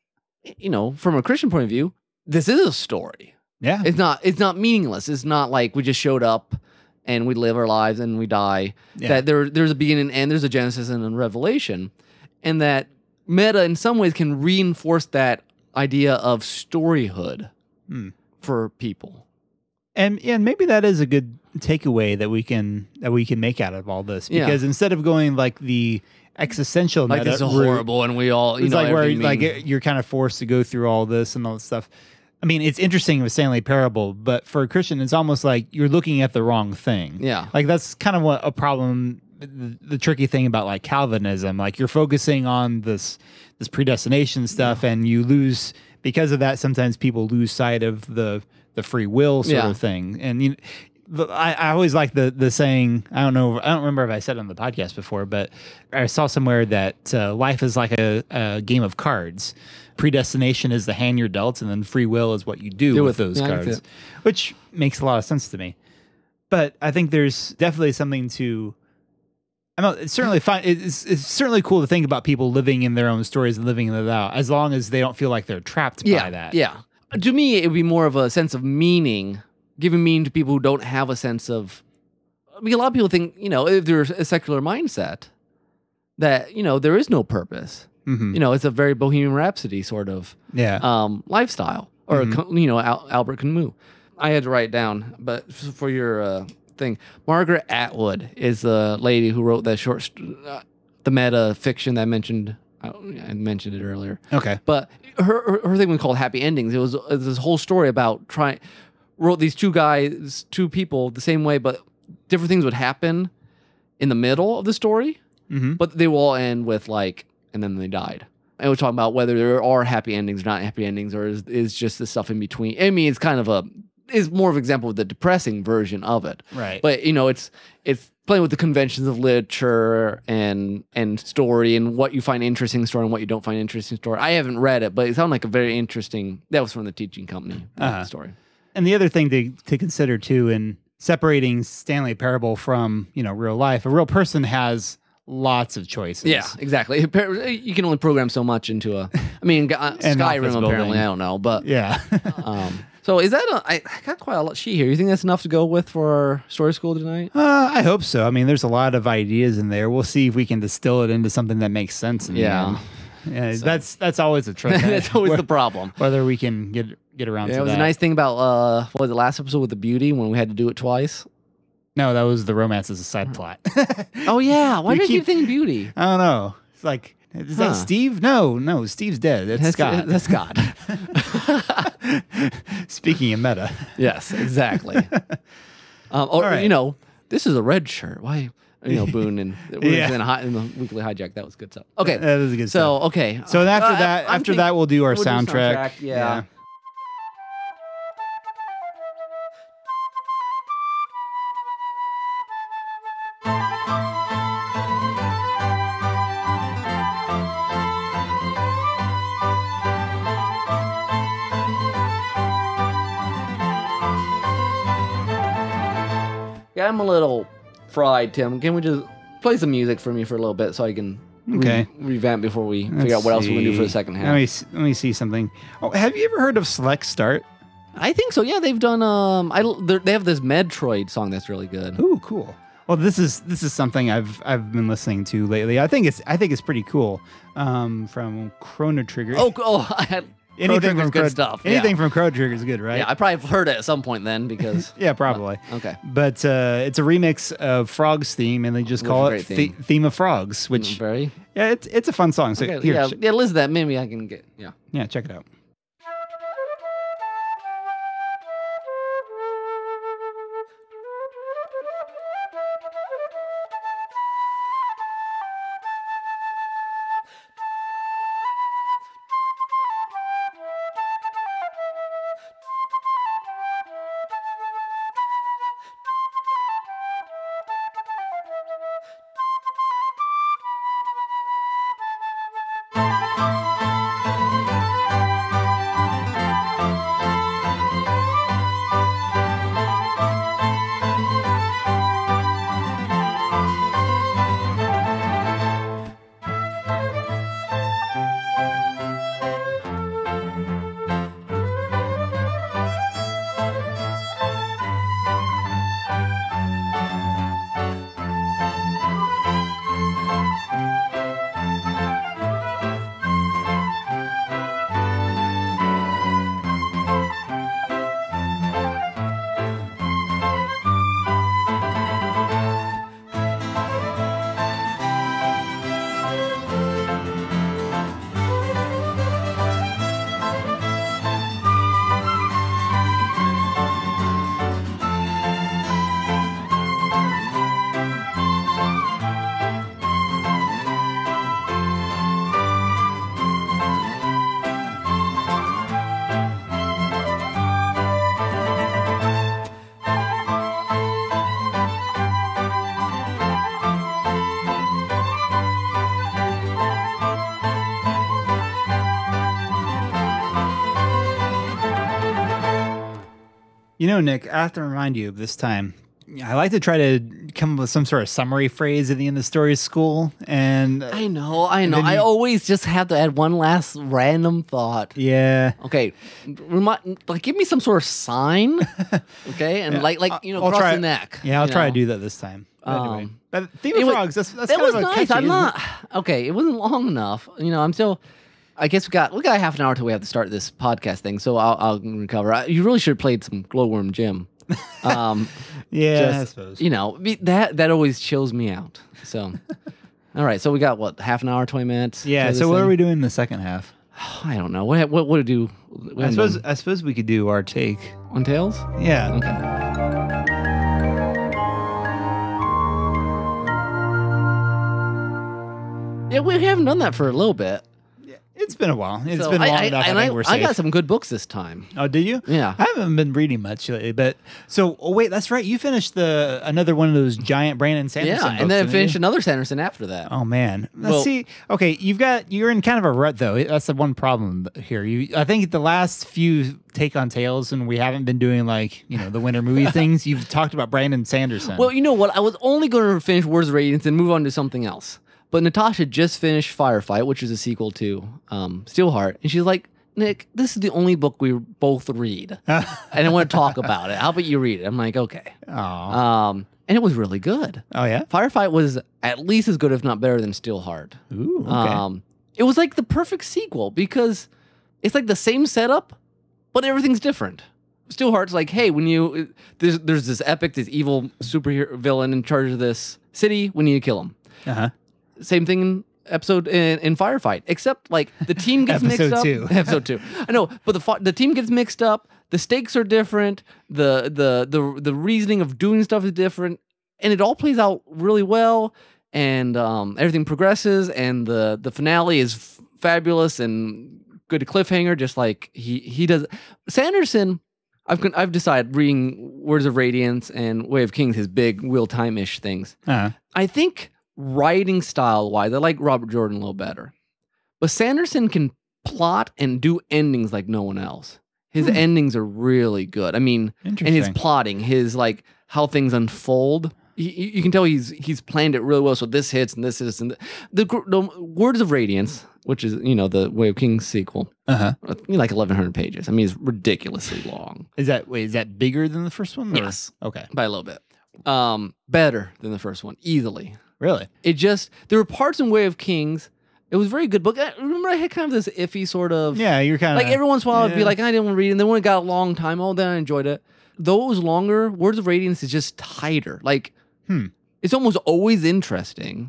you know, from a Christian point of view, this is a story. Yeah. It's not it's not meaningless. It's not like we just showed up and we live our lives and we die. Yeah. That there there's a beginning and end, there's a Genesis and a Revelation, and that meta in some ways can reinforce that idea of storyhood Hmm. for people. And and maybe that is a good takeaway that we can that we can make out of all this, Yeah. because instead of going like the existential Like meta this is route, horrible, and we all you it's know like where everything like means- you're kind of forced to go through all this and all this stuff. I mean, it's interesting with Stanley Parable, but for a Christian, it's almost like you're looking at the wrong thing. Yeah. Like that's kind of what a problem. The, the tricky thing about like Calvinism, like you're focusing on this this predestination stuff, and you lose because of that. Sometimes people lose sight of the the free will sort Yeah. of thing, and you. The, I, I always like the the saying. I don't know. I don't remember if I said it on the podcast before, but I saw somewhere that uh, life is like a, a game of cards. Predestination is the hand you're dealt, and then free will is what you do, Do with with- those yeah, I can see cards, it. which makes a lot of sense to me. But I think there's definitely something to. I know it's certainly fine. It's, it's certainly cool to think about people living in their own stories and living it out, as long as they don't feel like they're trapped yeah, by that. Yeah. To me, it would be more of a sense of meaning, giving meaning to people who don't have a sense of. I mean, a lot of people think, you know, if there's a secular mindset, that, you know, there is no purpose. Mhm. You know, it's a very Bohemian Rhapsody sort of Yeah. um, lifestyle, or Mhm. co- you know, Al- Albert Camus. I had to write it down, but f- for your uh, thing, Margaret Atwood is the lady who wrote that short, st- uh, the meta fiction that I mentioned. I, I mentioned it earlier. Okay. But her her, her thing was called Happy Endings. It was, it was this whole story about trying wrote these two guys, two people the same way, but different things would happen in the middle of the story, Mm-hmm. but they will all end with like, and then they died. And we're talking about whether there are happy endings or not happy endings, or is, is just the stuff in between. I mean, it's kind of a is more of an example of the depressing version of it. Right. But you know, it's it's playing with the conventions of literature and and story and what you find interesting in story and what you don't find interesting in story. I haven't read it, but it sounded like a very interesting. That was from the Teaching Company Uh-huh. story. And the other thing to, to consider too, in separating Stanley Parable from, you know, real life, a real person has lots of choices. Yeah, exactly. You can only program so much into a. I mean, uh, An office Skyrim apparently. building. I don't know, but Yeah. um. So is that a? I, I got quite a lot sheet here. You think that's enough to go with for our story school tonight? uh, I hope so. I mean, there's a lot of ideas in there. We'll see if we can distill it into something that makes sense. In the Yeah. end. Yeah. That's that's always a trick. That's always Wh- the problem. Whether we can get get around Yeah, to it was that. a nice thing about uh, what was the last episode with the beauty when we had to do it twice. No, that was the romance as a side plot. Oh yeah, why You did you keep- think beauty? I don't know. It's like Is Huh. that Steve? No, no, Steve's dead. That's, Scott. That's Scott. Speaking of meta. Yes, exactly. um, or, All right. you know, this is a red shirt. Why? You know, Boone and Yeah. in, hi- in the weekly hijack. That was good stuff. Okay. That is a good So, stuff. okay. So after Uh, that, I'm after think- that, we'll do our we'll do soundtrack. yeah. Yeah, I'm a little fried, Tim. Can we just play some music for me for a little bit so I can re- Okay. revamp before we Let's figure out what else we're going to do for the see. second half? Let me s- let me see something. Oh, have you ever heard of Select Start? I think so. Yeah, they've done. Um, I they're- they have this Metroid song that's really good. Ooh, cool. Well, this is this is something I've I've been listening to lately. I think it's I think it's pretty cool. Um, from Chrono Trigger. Oh, oh, I had anything Chrono from Trigger's good Chrono- stuff. Anything yeah. from Chrono Trigger is good, right? Yeah, I probably have heard it at some point then because. Yeah, probably. Okay. But uh, it's a remix of Frogs theme, and they just Which call is it a great theme. theme. theme of Frogs. Which Very. yeah, it's it's a fun song. So Okay, here, yeah, ch- yeah. Listen to that. Maybe I can get. Yeah. yeah, check it out. You know, Nick, I have to remind you of this time. I like to try to come up with some sort of summary phrase at the end of the story school, and uh, I know. I know. then I you- always just have to add one last random thought. yeah, Okay, remind, like give me some sort of sign, okay, and like like you know I'll cross try- the neck. yeah, I'll you try know? to do that this time. But anyway, Um, but theme it of wa- frogs. That's that's That kind was of a nice. catchy, I'm isn't not it? okay. It wasn't long enough. You know, I'm still. I guess we got we got half an hour till we have to start this podcast thing, so I'll, I'll recover. I, you really should have played some Glowworm Jim. Um, Yeah, just, I suppose. you know be- that that always chills me out. So, all right. So we got what half an hour, twenty minutes. Yeah. to this So what are thing? we doing in the second half? I don't know. What what what to do? We I haven't suppose done- I suppose we could do our take. on Tails. Yeah. Okay. Yeah, we haven't done that for a little bit. It's been a while. It's So been I, long I, enough. I, and think I, we're I safe. got some good books this time. Oh, did you? Yeah. I haven't been reading much lately, but so oh wait, that's right. You finished the another one of those giant Brandon Sanderson. Yeah, books, and then didn't finished you? another Sanderson after that. Oh man, let's Well- see. Okay, you've got you're in kind of a rut though. That's the one problem here. You, I think the last few take on Tales, and we haven't been doing like you know the winter movie things. You've talked about Brandon Sanderson. Well, you know what? I was only going to finish Words of Radiance and move on to something else. But Natasha just finished Firefight, which is a sequel to um, Steelheart, and she's like, Nick, this is the only book we both read, and I want to talk about it. How about you read it? I'm like, okay. Aw. Um, and it was really good. oh yeah. Firefight was at least as good, if not better, than Steelheart. Ooh. Okay. Um, it was like the perfect sequel because it's like the same setup, but everything's different. Steelheart's like, hey, when you there's there's this epic, this evil superhero villain in charge of this city, we need to kill him. uh huh. Same thing in episode in, in Firefight, except like the team gets mixed Episode up. two. Episode two. I know, but the fi- the team gets mixed up. The stakes are different. The the the the reasoning of doing stuff is different, and it all plays out really well. And um, everything progresses, and the the finale is f- fabulous and good cliffhanger. Just like he he does. Sanderson, I've con- I've decided reading Words of Radiance and Way of Kings, his big Wheel Time ish things. Uh-huh. I think writing style wise, I like Robert Jordan a little better, but Sanderson can plot and do endings like no one else. His Hmm. endings are really good. I mean, and his Interesting. plotting, his like how things unfold. You, you can tell he's he's planned it really well. So this hits and this is and the, the gr- the Words of Radiance, which is you know the Way of Kings sequel, Uh-huh. uh, like eleven hundred pages. I mean, it's ridiculously long. Is that wait? Is that bigger than the first one? or- Yes. Okay. By a little bit. Um, better than the first one, easily. Really? It just there were parts in Way of Kings. It was a very good book. I remember I had kind of this iffy sort of Yeah, you're kind of like every once in a while I'd be yeah. like I didn't want to read it. And then when it got a long time, oh then I enjoyed it. Though it was longer, Words of Radiance is just tighter. Like Hmm. it's almost always interesting,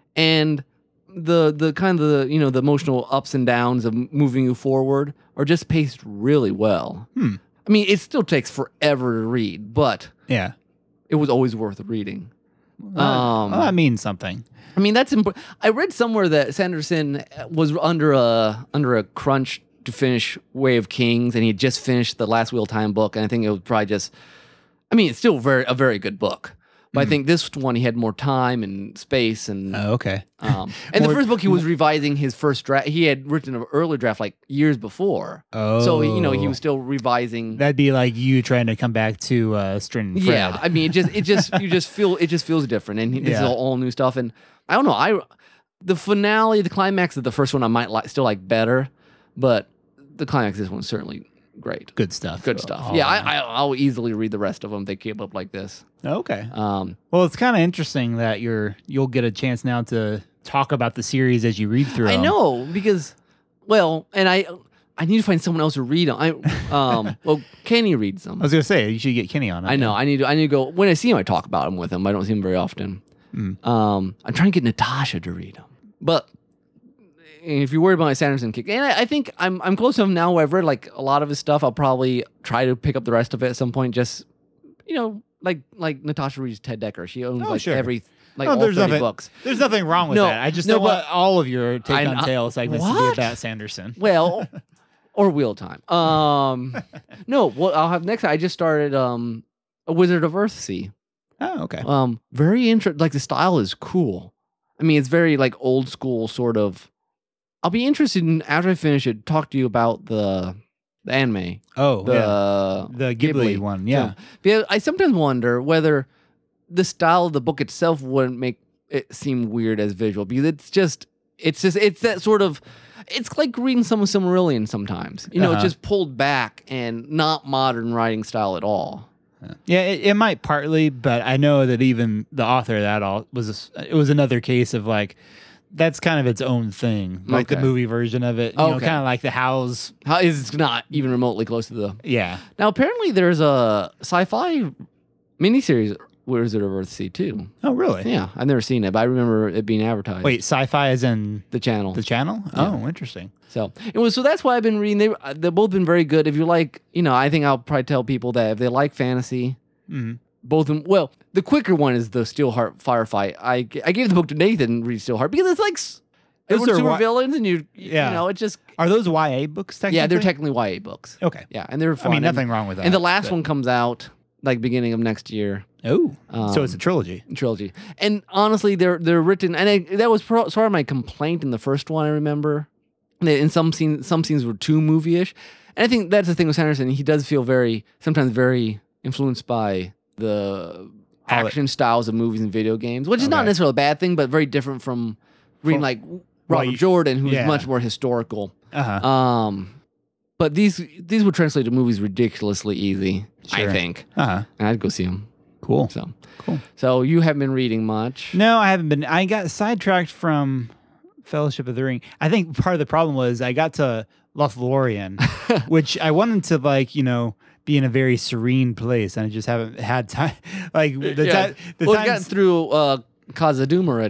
and the the kind of the you know the emotional ups and downs of moving you forward are just paced really well. Hmm. I mean, it still takes forever to read, but Yeah. it was always worth reading. Um, Um, well, that means something. I mean, that's important. I read somewhere that Sanderson was under a under a crunch to finish Way of Kings, and he had just finished the last Wheel Time book, and I think it was probably just. I mean, it's still very a very good book, but I think this one he had more time and space, and Oh, okay. um, and the More- first book he was revising his first draft. He had written an early draft like years before, Oh, so you know he was still revising. That'd be like you trying to come back to uh, Strin and Fred. Yeah, I mean, it just it just you just feel it just feels different, and this is Yeah. all, all new stuff. And I don't know, I the finale, the climax of the first one, I might like still like better, but the climax of this one's certainly great, Good stuff. good stuff. Oh, yeah, I, I I'll easily read the rest of them. They keep up like this. Okay. Um, Well, it's kind of interesting that you're you'll get a chance now to talk about the series as you read through. I 'em. know because well, and I I need to find someone else to read them. I um well, Kenny reads them. I was gonna say you should get Kenny on. it. I know. I need to. I need to go. When I see him, I talk about him with him. I don't see him very often. Mm. Um, I'm trying to get Natasha to read them, but if you're worried about my Sanderson kick, and I, I think I'm I'm close enough now where I've read like a lot of his stuff. I'll probably try to pick up the rest of it at some point. Just you know, like like Natasha reads Ted Decker. She owns Oh, like sure. every like No, all there's thirty nothing- books. There's nothing wrong with No, that. I just no, don't want but- all of your take I- on I- tail segments to what? be about Sanderson. Well, or Wheel Time. Um, no. What I'll have next. I just started um a Wizard of Earthsea. Oh, okay. Um, very interesting. Like the style is cool. I mean, it's very like old school sort of. I'll be interested in after I finish it. Talk to you about the the anime, Oh, the yeah. The Ghibli, Ghibli one. Yeah. film. Because I sometimes wonder whether the style of the book itself wouldn't make it seem weird as visual because it's just it's just it's that sort of. It's like reading some of Silmarillion sometimes. You know, Uh-huh. it's just pulled back and not modern writing style at all. Yeah, it, it might partly, but I know that even the author of that all was it was another case of like that's kind of its own thing, like the Okay. movie version of it. You know, Okay. kind of like the House. How is it's not even remotely close to the. Yeah. Now, apparently, there's a sci-fi miniseries Wizard of Earthsea too. Oh, really? Yeah, I've never seen it, but I remember it being advertised. Wait, sci-fi is in the channel. the channel? Oh, interesting. So it was. So that's why I've been reading. They uh, they've both been very good. If you like, you know, I think I'll probably tell people that if they like fantasy, Mhm. both of them. Well, the quicker one is the Steelheart Firefight. I g- I gave the book to Nathan read Steelheart because it's like s- Those everyone's are super wi- villains, and you Yeah. you know it just Are those Y A books technically? yeah they're technically Y A books. Okay. Yeah, and they're I fun. mean, and- nothing wrong with that. And the last but- one comes out like beginning of next year. Oh, so Um, it's a trilogy. Trilogy. And honestly, they're they're written, and I, that was pro, sort of my complaint in the first one. I remember, That in some scenes, some scenes were too movie-ish, and I think that's the thing with Sanderson. He does feel very sometimes very influenced by the How it- action styles of movies and video games, which is not Okay. necessarily a bad thing, but very different from reading From- like well, Robert you- Jordan, who's yeah. much more historical. Uh-huh. Um, but these these would translate to movies ridiculously easy, I Sure. think, Uh-huh. and I'd go see them. Cool. So, Cool. so you haven't been reading much. No, I haven't been. I got sidetracked from Fellowship of the Ring. I think part of the problem was I got to Lothlorien, which I wanted to like, you know, be in a very serene place, and I just haven't had time. Like the Yeah. time, the well, you got times- through uh, Khazad-dûm already.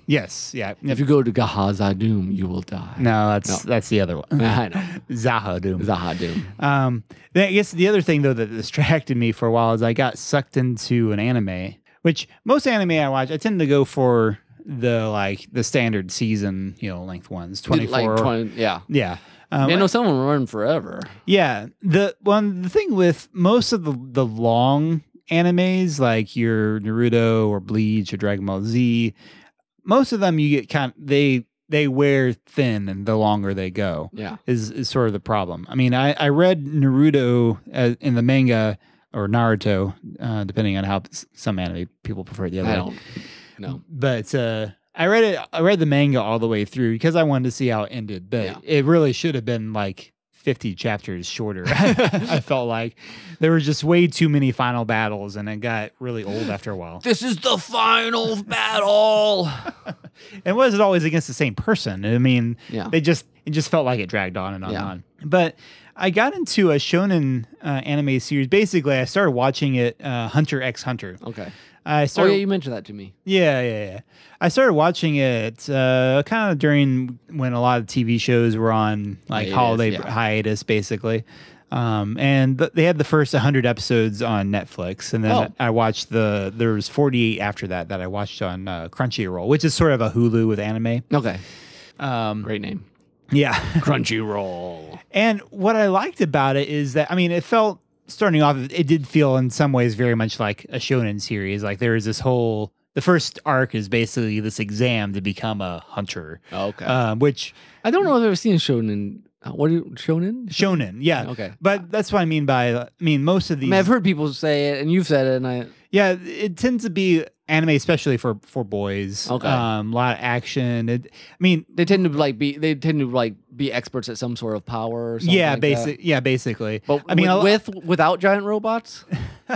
Yes, yeah. If you go to Gahazadoom, you will die. No, that's that's the other one. I know. Zahadoom. Zahadoom. Um, I guess the other thing though that distracted me for a while is I got sucked into an anime, which most anime I watch, I tend to go for the like the standard season, you know, length ones, twenty-four. Like twenty, yeah. Yeah. Um, I know some of them run forever. Yeah. The one the thing with most of the the long animes like your Naruto or Bleach or Dragon Ball Z, most of them you get kind of, they they wear thin and the longer they go. Yeah. Is is sort of the problem. I mean, I I read Naruto uh, in the manga or Naruto, uh, depending on how some anime people prefer it the other I way. don't know. But uh, I read it. I read the manga all the way through because I wanted to see how it ended. But Yeah. it really should have been like fifty chapters shorter. I felt like there were just way too many final battles, and it got really old after a while. This is the final battle. And was it always against the same person? I mean, Yeah. they just it just felt like it dragged on and on Yeah. and on. But I got into a shonen uh, anime series. Basically, I started watching it, uh, Hunter x Hunter. Okay. I Oh, started. yeah, you mentioned that to me. Yeah, yeah, yeah. I started watching it uh, kind of during when a lot of T V shows were on like Hiatus, holiday yeah. hiatus, basically. Um, and th- they had the first one hundred episodes on Netflix, and then Oh. I watched the there was forty-eight after that that I watched on uh, Crunchyroll, which is sort of a Hulu with anime. Okay. Um, Great name. yeah. Crunchyroll. And what I liked about it is that, I mean, it felt, starting off, it did feel in some ways very much like a shonen series. Like there is this whole, the first arc is basically this exam to become a hunter, Okay. um, which I don't know if I've ever seen shonen. Uh, what do you, shonen? shonen, yeah. Okay. But that's what I mean by, I mean, most of I these, mean, I've heard people say it, and you've said it, and I. yeah, it tends to be anime, especially for, for boys. Okay. Um, a lot of action. It, I mean, They tend to like be. They tend to like be experts at some sort of power. Or something yeah, like basic, that. yeah, basically. But I mean, a lo- with, with without giant robots.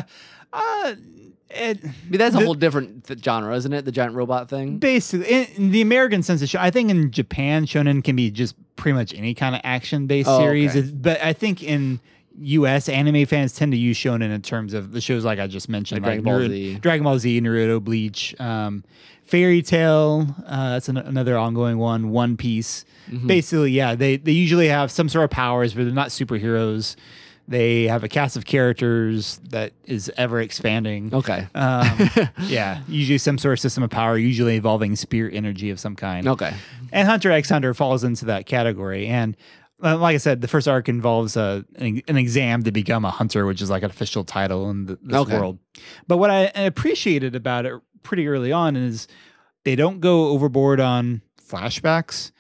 uh, it, I mean, that's a the- whole different th- genre, isn't it? The giant robot thing. Basically, in, in the American sense of show, I think in Japan, shonen can be just pretty much any kind of action-based Oh, series. okay. It's- But I think in U S, anime fans tend to use shonen in terms of the shows like I just mentioned, Like like, Dragon Ball Naruto- Z. Dragon Ball Z, Naruto, Bleach, um, Fairy Tale. Uh, that's an, another ongoing one. One Piece. Mm-hmm. Basically, yeah, they they usually have some sort of powers, but they're not superheroes. They have a cast of characters that is ever expanding. Okay. Um, yeah, usually some sort of system of power, usually involving spirit energy of some kind. Okay. And Hunter x Hunter falls into that category. And uh, like I said, the first arc involves uh, an, an exam to become a hunter, which is like an official title in the, this Okay. world. But what I appreciated about it pretty early on is they don't go overboard on flashbacks,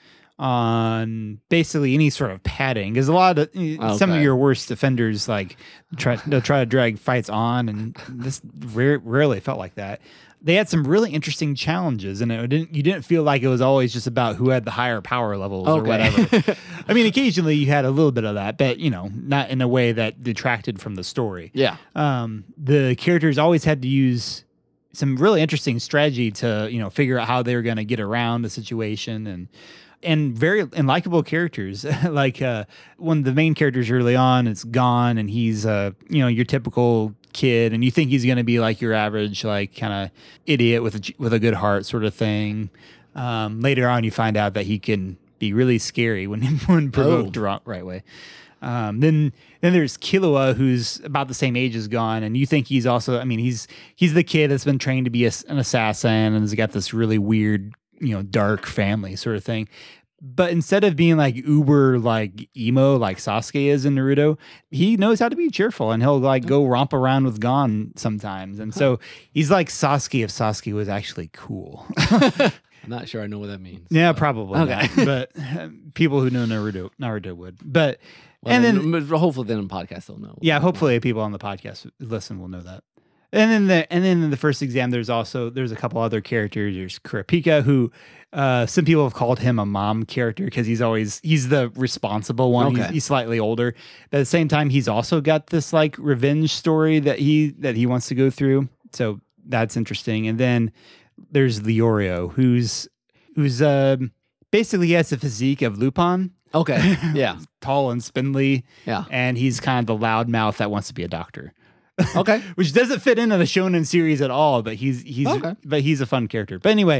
on basically any sort of padding, because a lot of some of Okay. your worst offenders like try they'll try to drag fights on, and this rare, rarely felt like that. They had some really interesting challenges, and it didn't you didn't feel like it was always just about who had the higher power levels or Okay. whatever. I mean, occasionally you had a little bit of that, but you know, not in a way that detracted from the story. Yeah. Um, the characters always had to use some really interesting strategy to, you know, figure out how they were going to get around the situation, and and very and likable characters. Like uh, one of the main characters early on, it's Gon, and he's uh, you know, your typical kid, and you think he's going to be like your average, like kind of idiot with a, with a good heart sort of thing. Um, later on, you find out that he can be really scary when when provoked the wrong, right way. Um, then then there's Killua, who's about the same age as Gon, and you think he's also, I mean, he's he's the kid that's been trained to be a, an assassin and has got this really weird, you know, dark family sort of thing. But instead of being like uber like emo like Sasuke is in Naruto, he knows how to be cheerful, and he'll like go romp around with Gon sometimes. And so he's like Sasuke if Sasuke was actually cool. I'm not sure I know what that means. Yeah, probably Okay. not. But uh, people who know Naruto Naruto would. But Well, and then, then but hopefully, then in podcast they'll know. yeah, hopefully people on the podcast listen will know that. And then the and then in the first exam, there's also there's a couple other characters. There's Kurapika, who uh, some people have called him a mom character because he's always he's the responsible one. He's, Okay. he's slightly older, but at the same time, he's also got this like revenge story that he that he wants to go through. So that's interesting. And then there's Leorio, who's who's um, basically he has the physique of Lupin. Okay. Yeah. Tall and spindly, Yeah. and he's kind of the loud mouth that wants to be a doctor. Okay. Which doesn't fit into the shonen series at all, but he's he's Okay. but he's a fun character. But anyway,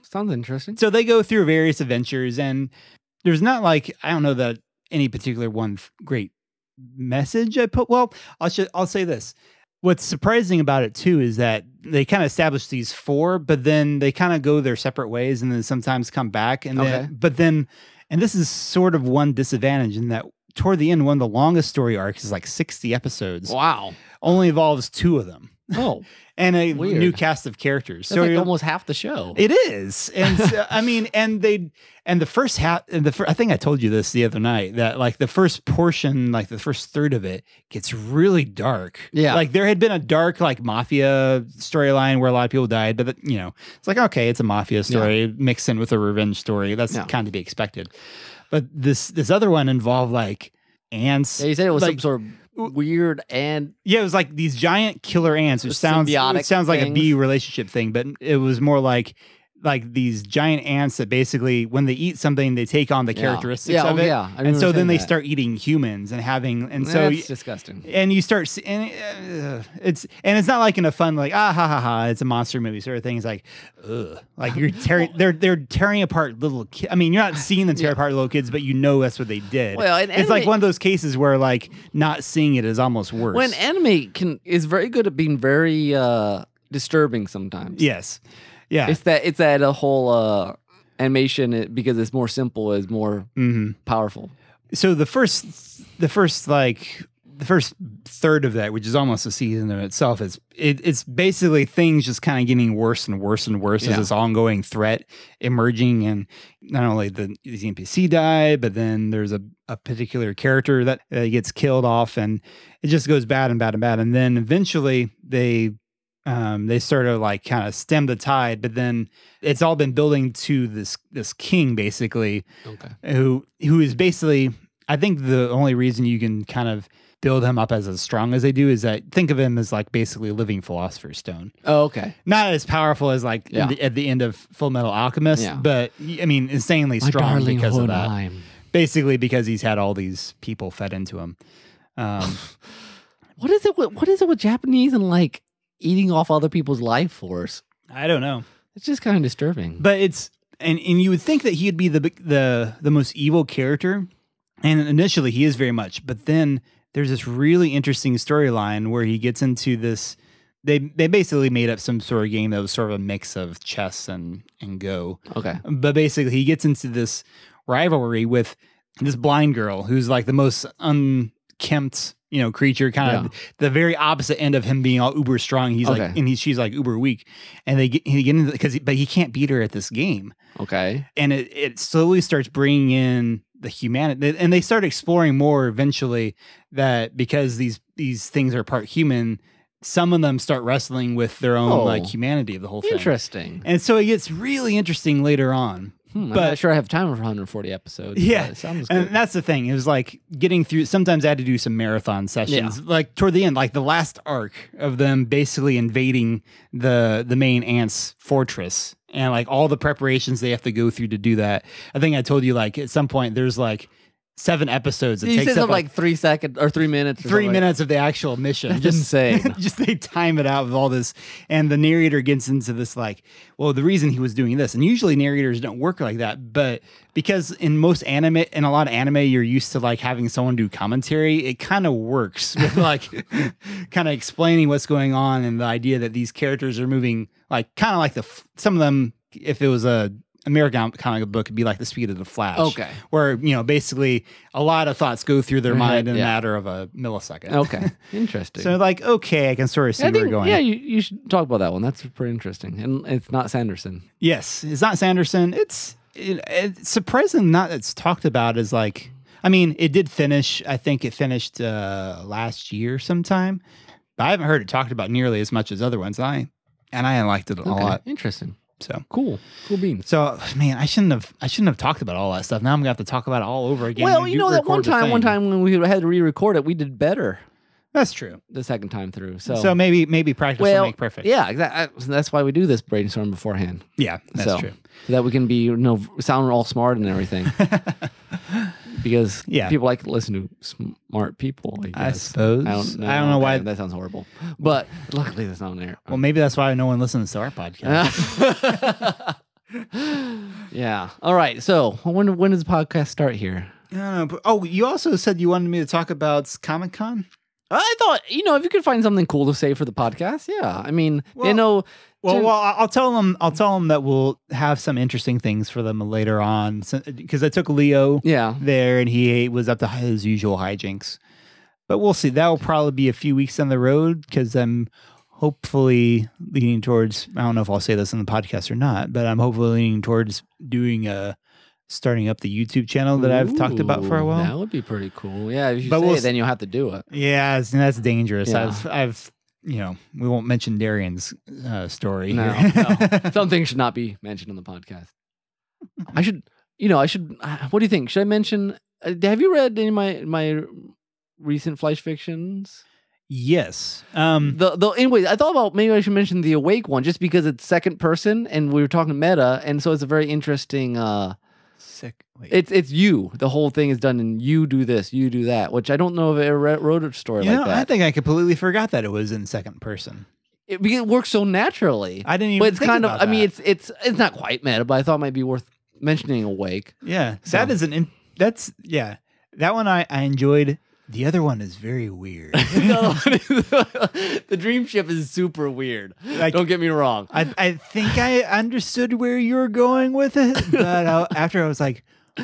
sounds interesting. So they go through various adventures, and there's not like, I don't know that any particular one great message I put. Well, I'll sh- I'll say this. What's surprising about it too is that they kind of establish these four, but then they kind of go their separate ways, and then sometimes come back. And Okay. then, but then, and this is sort of one disadvantage in that toward the end, one of the longest story arcs is like sixty episodes. Wow. Only involves two of them. Oh, And a Weird. new cast of characters. that's so like you're- almost half the show. it is, and so, I mean, and they, and the first half, and the fir- I think I told you this the other night that like the first portion, like the first third of it, gets really dark. Yeah. like there had been a dark like mafia storyline where a lot of people died, but you know, it's like okay, it's a mafia story mixed in with a revenge story. That's Yeah. kind of to be expected. But this this other one involved like ants. Yeah, you said it was like, some sort of weird and Yeah, it was like these giant killer ants, which The sounds symbiotic it sounds like a things. bee relationship thing, but it was more like like these giant ants that basically when they eat something they take on the Yeah. characteristics Yeah, of oh, it. yeah. I and remember so then saying they that. start eating humans and having and so that's y- disgusting. and you start se- and uh, it's and it's not like in a fun like ah ha ha ha it's a monster movie sort of thing. It's like ugh, like you're tearing they're they're tearing apart little kids. I mean, you're not seeing them tear apart little kids, but you know that's what they did. Well, and it's like anime- one of those cases where like not seeing it is almost worse. When anime can is very good at being very uh, disturbing sometimes. yes, yeah, It's that it's that a whole uh, animation it, because it's more simple is more hmm powerful. so the first the first like the first third of that, which is almost a season in itself, is it, it's basically things just kind of getting worse and worse and worse Yeah. as this ongoing threat emerging, and not only the, the N P C die, but then there's a, a particular character that uh, gets killed off, and it just goes bad and bad and bad, and then eventually they um, they sort of like kind of stem the tide, but then it's all been building to this this king basically Okay. who who is basically I think the only reason you can kind of build him up as as strong as they do is that think of him as like basically a living philosopher's stone. Oh, okay. Not as powerful as like in Yeah. the, at the end of Full Metal Alchemist, Yeah. but I mean insanely strong because of that. Hohenheim. Basically because he's had all these people fed into him. Um, What is it? With, what is it with Japanese and like eating off other people's life force? I don't know. It's just kind of disturbing. But it's and and you would think that he'd be the the the most evil character, and initially he is very much. But then there's this really interesting storyline where he gets into this. They they basically made up some sort of game that was sort of a mix of chess and and Go. Okay. But basically he gets into this rivalry with this blind girl who's like the most unkempt, you know, creature, kind of Yeah. the very opposite end of him being all uber strong. He's like, Okay. and he's she's like uber weak, and they get he get into because but he can't beat her at this game, Okay. and it it slowly starts bringing in the humanity, and they start exploring more eventually that because these these things are part human, some of them start wrestling with their own Oh. like humanity of the whole thing. Interesting. And so it gets really interesting later on. Hmm, I'm but- not sure I have time for one hundred forty episodes. Yeah, but it sounds And good. that's the thing. It was like getting through. Sometimes I had to do some marathon sessions. Like toward the end, like the last arc of them basically invading the the main ants' fortress, and like all the preparations they have to go through to do that. I think I told you like at some point there's like seven episodes. It you takes said up something like three seconds or three minutes. Or three something. minutes of the actual mission. That's just, insane. just they time it out with all this, and the narrator gets into this like, well, the reason he was doing this, and usually narrators don't work like that, but because in most anime, in a lot of anime, you're used to like having someone do commentary. It kind of works with like kind of explaining what's going on and the idea that these characters are moving like kind of like the f- some of them. If it was a American comic book, it'd be like the speed of the Flash. Okay. Where, you know, basically a lot of thoughts go through their Mhm, mind in a yeah. matter of a millisecond. Okay. Interesting. So like, okay, I can sort of see I where think, we're going. yeah, you, you should talk about that one. That's pretty interesting. And it's not Sanderson. Yes, it's not Sanderson. It's it, it's surprising not it's talked about as like. I mean, it did finish. I think it finished uh, last year sometime, but I haven't heard it talked about nearly as much as other ones. I and I liked it a Okay. lot. Interesting. So Cool. Cool beans. so man, I shouldn't have. I shouldn't have talked about all that stuff. Now I'm gonna have to talk about it all over again. Well, and you do- know that one record the time, one thing. time when we had to re-record it, we did better That's true. the second time through. So, So, maybe maybe practice will well, make perfect. yeah, exactly. That's why we do this brainstorm beforehand, yeah, that's so, true. so that we can be, you know, sound all smart and everything. Because Yeah. people like to listen to smart people. I, I guess. suppose. I don't know. I don't know Okay, why- that sounds horrible. But luckily, that's not on there. Well, maybe that's why no one listens to our podcast. Yeah. All right. So when when does the podcast start here? I don't know. But, oh, you also said you wanted me to talk about Comic Con. I thought, you know, if you could find something cool to say for the podcast, yeah. I mean, Well- you know, Well, Jen- well, I'll tell them. I'll tell them that we'll have some interesting things for them later on. Because I took Leo yeah. there, and he was up to his usual hijinks. But we'll see. That will probably be a few weeks on the road because I'm hopefully leaning towards. I don't know if I'll say this in the podcast or not, but I'm hopefully leaning towards doing a starting up the YouTube channel that I've talked about for a Ooh, while. That would be pretty cool. Yeah, if you But say we'll it, s- then you'll have to do it. Yeah, it's- and that's dangerous. Yeah. I've, I've, you know, we won't mention Darian's uh, story. No, here. no. Some things should not be mentioned on the podcast. I should, you know, I should. uh, What do you think? Should I mention? Uh, have you read any of my my recent flash fictions? Yes. Um. The the anyway, I thought about maybe I should mention the Awake one just because it's second person and we were talking meta, and so it's a very interesting. uh Sick. Wait. It's it's you. The whole thing is done in you do this, you do that, which I don't know if I ever re- wrote a story You like know, that. I think I completely forgot that it was in second person. it, because it works so naturally. I didn't even. But it's think kind of. about I mean, that. it's it's it's not quite meta, but I thought it might be worth mentioning. Awake. yeah. so- That is an. In, that's yeah. That one I I enjoyed. The other one is very weird. The other one is- the dream ship is super weird. Like- Don't get me wrong. I I think I understood where you were going with it, but I, after I was like,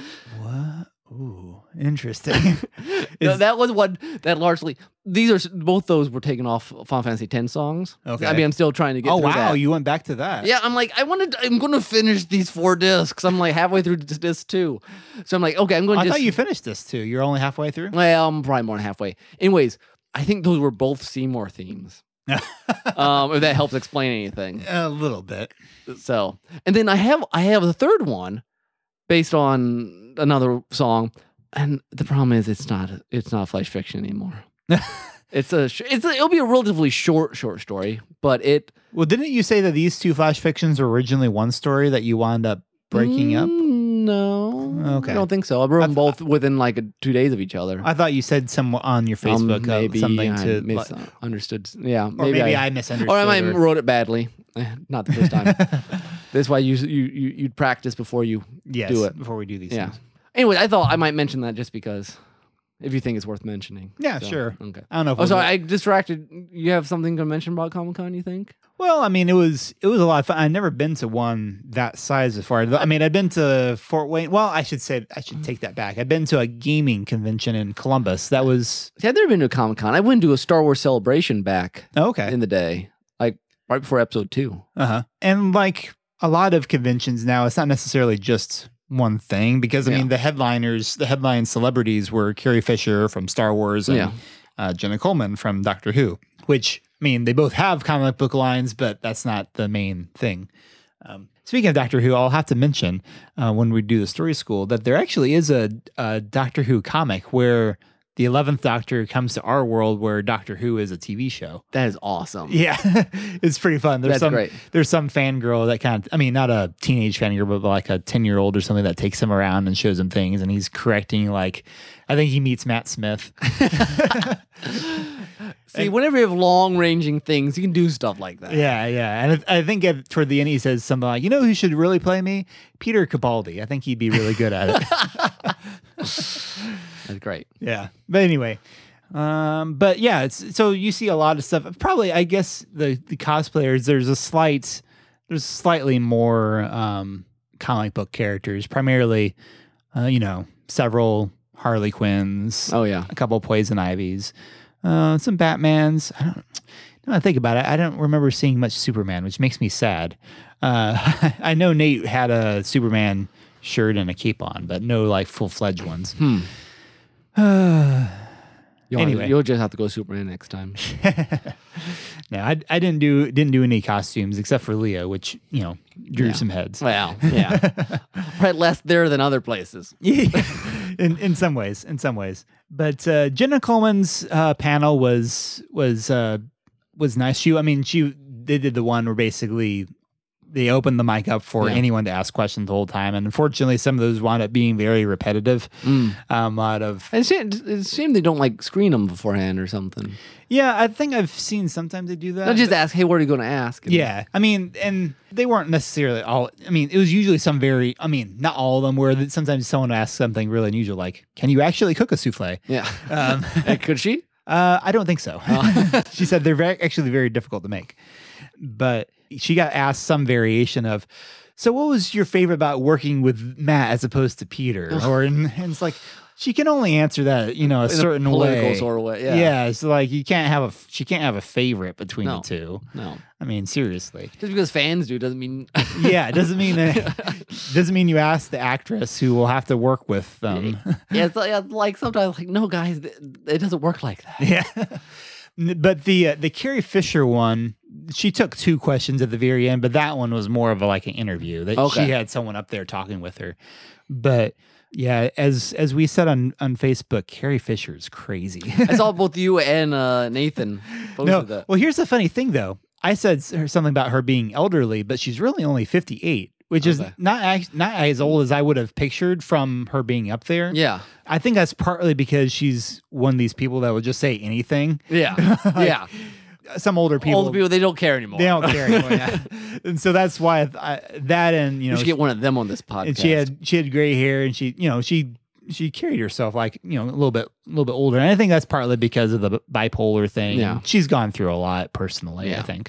what? Ooh, interesting. No, Is- that was one that largely. These are s- both those were taken off Final Fantasy X songs. Okay. I mean, I'm still trying to get. oh through wow, that. you went back to that. Yeah, I'm like, I wanted. I'm going to finish these four discs. I'm like halfway through this disc two, so I'm like, okay, I'm going. I to thought just, you finished this too. You're only halfway through. Well, I'm probably more than halfway. Anyways, I think those were both Seymour themes. um, if that helps explain anything. A little bit. So, and then I have I have the third one based on another song, and the problem is it's not it's not flash fiction anymore. It's a sh- it's a, it'll be a relatively short short story, but it Well, didn't you say that these two flash fictions were originally one story that you wound up breaking up? Mm, No, Okay. I don't think so. I wrote them I've- both within like a, two days of each other. I thought you said some on your Um, Facebook uh, maybe something I to, misunderstood. Yeah, or maybe, maybe I, I, misunderstood. or I might or- wrote it badly. Eh, Not the first time. That's why you you you you'd practice before you yes, do it. before we do these Yeah. things. Anyway, I thought I might mention that just because if you think it's worth mentioning. Yeah, So, sure. Okay. I don't know. If Oh, we'll sorry, do- I distracted. You have something to mention about Comic Con, you think? Well, I mean, it was it was a lot of fun. I'd never been to one that size before. I mean, I'd been to Fort Wayne. Well, I should say I should take that back. I'd been to a gaming convention in Columbus. That was See, I've never been to a Comic Con. I went to a Star Wars celebration back oh, okay. in the day, like right before episode two. Uh huh. And like a lot of conventions now, it's not necessarily just one thing because I Yeah. mean the headliners, the headline celebrities were Carrie Fisher from Star Wars and Yeah. uh, Jenna Coleman from Doctor Who. Which I mean, they both have comic book lines, but that's not the main thing. Um, speaking of Doctor Who, I'll have to mention uh, when we do the story school that there actually is a, a Doctor Who comic where the eleventh Doctor comes to our world, where Doctor Who is a T V show. That is awesome. Yeah, it's pretty fun. There's That's some great. there's some fangirl that kind of, I mean, not a teenage fangirl, but like a ten year old or something that takes him around and shows him things, and he's correcting like, I think he meets Matt Smith. See, whenever you have long ranging things, you can do stuff like that. Yeah, yeah, and I I think at, toward the end he says something like, "You know who should really play me? Peter Capaldi. I think he'd be really good at it." That's great. Yeah, but anyway, um, but yeah, it's so you see a lot of stuff. Probably, I guess the the cosplayers. There's a slight, there's slightly more um, comic book characters. Primarily, uh, you know, several Harley Quinns, Oh, yeah. a couple Poison Ivies, uh, some Batmans. I don't. Now I think about it, I don't remember seeing much Superman, which makes me sad. Uh, I know Nate had a Superman shirt and a cape on, but no like full fledged ones. Hmm. no, You'll, Anyway. you'll just have to go Superman next time. I, I didn't do didn't do any costumes except for Leo, which you know drew Yeah. some heads. Well, yeah. Probably less there than other places. in in some ways, in some ways. But uh, Jenna Coleman's uh, panel was was uh, was nice. She, I mean, she they did the one where basically they opened the mic up for Yeah. anyone to ask questions the whole time. And unfortunately, some of those wound up being very repetitive. Mm. Um, a lot of It's a shame, it's a shame they don't like screen them beforehand or something. yeah, I think I've seen sometimes they do that. Not just but- ask, hey, what are you going to ask? And- yeah, I mean, and they weren't necessarily all. I mean, it was usually some very. I mean, not all of them. Where that sometimes someone asks something really unusual, like, "Can you actually cook a souffle?" Yeah. Um, And could she? Uh, I don't think so. Oh. She said they're very, actually very difficult to make. But she got asked some variation of, so what was your favorite about working with Matt as opposed to Peter? Or and, and it's like she can only answer that, you know, a In certain a political way. sort of way. Yeah. Yeah, it's like you can't have a she can't have a favorite between No. the two. No. I mean, seriously. Just because fans do doesn't mean. Yeah, it doesn't mean that doesn't mean you ask the actress who will have to work with them. yeah, it's like, yeah, like sometimes, like, no, guys, th- it doesn't work like that. Yeah. But the uh, the Carrie Fisher one, she took two questions at the very end, but that one was more of a, like an interview that Okay. she had someone up there talking with her. But yeah, as as we said on on Facebook, Carrie Fisher is crazy. I saw both you and uh, Nathan posted No, that. well, here's the funny thing though. I said s- something about her being elderly, but she's really only fifty-eight, which is Okay. not act- not as old as I would have pictured from her being up there. Yeah. I think that's partly because she's one of these people that will just say anything. Yeah. yeah. Some older people, Old people, they don't care anymore. they don't care anymore. Yeah. And so that's why I, I, that and you You know should get one of them on this podcast. and she had she had gray hair and she you know she she carried herself like you know a little bit a little bit older, and I think that's partly because of the bipolar thing. Yeah. She's gone through a lot personally. I Yeah. think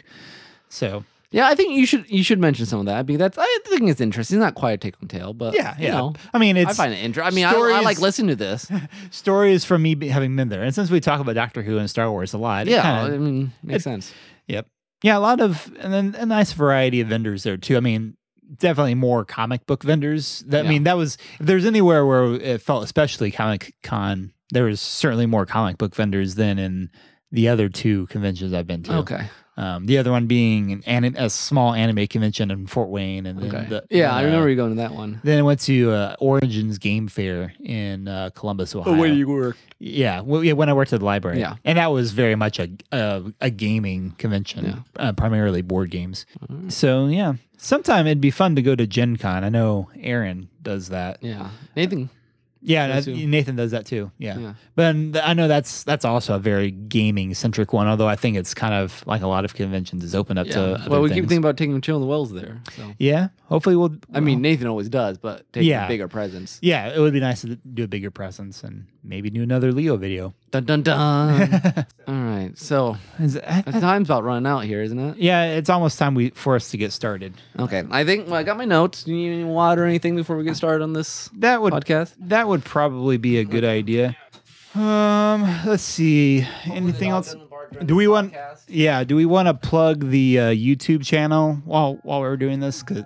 so. Yeah, I think you should you should mention some of that because that's I think it's interesting. It's not quite a take home tale, but Yeah, you yeah. know, I mean, it's I find it interesting. I mean, I, I stories- like listening to this. stories from me be, having been there, and since we talk about Doctor Who and Star Wars a lot, it Yeah, kinda- I mean, makes it- sense. Yep. Yeah, a lot of and then a nice variety of vendors there too. I mean, definitely more comic book vendors. That I Yeah. mean, that was if there's anywhere where it felt especially Comic Con, there was certainly more comic book vendors than in the other two conventions I've been to. Okay. Um, the other one being an anim- a small anime convention in Fort Wayne, and then Okay. the, yeah, then, I uh, remember you going to that one. Then I went to uh, Origins Game Fair in uh, Columbus, Ohio. work? Yeah, well, yeah, when I worked at the library. Yeah. And that was very much a a, a gaming convention, uh, primarily board games. Mm-hmm. So, yeah, sometime it'd be fun to go to Gen Con. I know Aaron does that. Yeah, Nathan. Yeah, and Does I- too. Nathan does that too. Yeah. Yeah. But th- I know that's that's also a very gaming centric one, although I think it's kind of like a lot of conventions is open up to Yeah. other Well, we keep things. thinking about taking Chill in the Wells there. So Yeah, hopefully we'll. I mean, Nathan always does, but take Yeah. a bigger presence. yeah, it would be nice to do a bigger presence and maybe do another Leo video. Dun dun dun. All right, so Is it- I- the time's about running out here, isn't it? yeah, it's almost time we for us to get started. Okay, I think well, I got my notes. Do you need any water or anything before we get started on this That would podcast? that would probably be a good idea. Um, let's see. Anything else? Do we want? Yeah, do we want to plug the uh, YouTube channel while while we're doing this? 'Cause-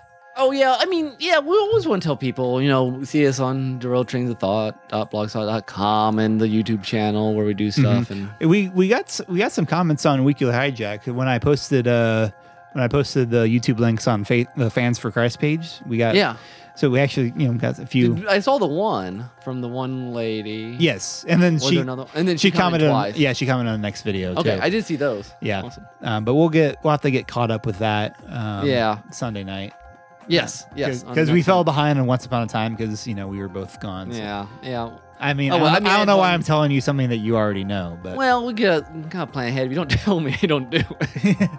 Oh yeah, I mean, yeah, we always want to tell people, you know, see us on Derailed Trains of Thought blogspot dot com and the YouTube channel where we do stuff and we we got s- we got some comments on Weekly Hijack when I posted uh when I posted the YouTube links on fa- the Fans for Christ page. We got yeah. So we actually you know got a few. Did- I saw the one from the one lady. Yes, and then Was she there another? And then she, she, commented, commented. on, twice. yeah, she commented on the next video. Okay, too. I did see those. Yeah. Awesome. Um, but we'll get we'll have to get caught up with that. Um, Yeah. Sunday night. Yes. Yes. Because on we next fell one. behind on Once Upon a Time because you know we were both gone. so- Yeah. Yeah. I mean, Oh, well, I, I don't- mean, I don't know why um, I'm telling you something that you already know, but Well, we gotta, we gotta plan ahead. If you don't tell me, I don't do it.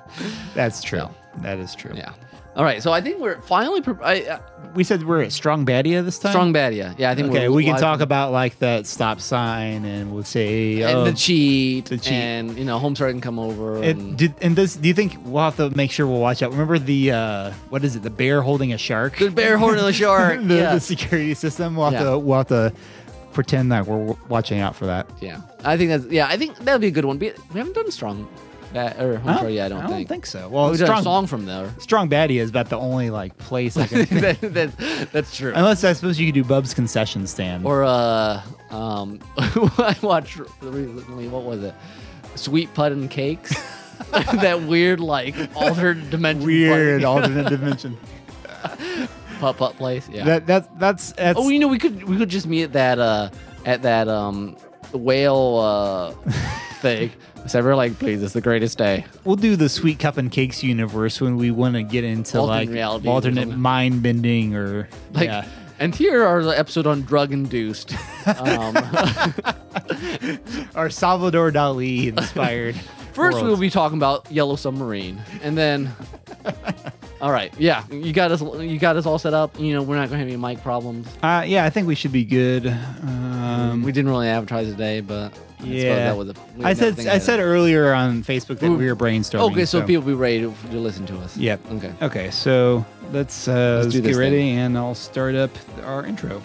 that's true. No. That is true. Yeah. All right. So I think we're finally. Pre- I, uh, We said we're at Strong Badia this time. strong bad. Yeah. Yeah. I think. Okay, we're we can live talk from- about like that stop sign, and we'll say and oh, the cheat, the cheat. and you know, Homestar can come over. It, and did, and this, do you think we'll have to make sure we'll watch out? Remember the uh, what is it? The bear holding a shark. the bear holding the shark. the, yeah. the security system. We'll have Yeah. to we'll have to pretend that we're w- watching out for that. yeah. I think that's. Yeah. I think that'll be a good one. Be- We haven't done strong. Bad, or Homestar yet. I don't I think. don't think so. Well, We've done a strong song from there. strong baddie is about the only like place I can. that, that, that's true. Unless I suppose you could do Bub's concession stand. Or uh, um, I watched recently. What was it? Sweet Puddin' Cakes. That weird, like altered dimension. weird pudding- alternate dimension. putt putt place. Yeah. That that that's that's oh, you know, we could we could just meet at that uh at that um whale uh thing. Sever Lake, please. It's the greatest day. We'll do the Sweet Cup and Cakes universe when we want to get into Alternate like reality alternate or mind bending or Like, yeah. and here are the episode on drug induced. Um, Our Salvador Dali inspired. first, world. we'll be talking about Yellow Submarine, and then. All right, yeah, you got us. You got us all set up. You know, we're not going to have any mic problems. Uh, yeah, I think we should be good. Um, We didn't really advertise today, but I Yeah. suppose that was a, we I had said everything I ahead. said earlier on Facebook that Ooh. we were brainstorming. Okay, so, people be ready to, to listen to us. Yep. Okay. Okay, so let's uh, Let's let's, do get this ready, thing. and I'll start up our intro.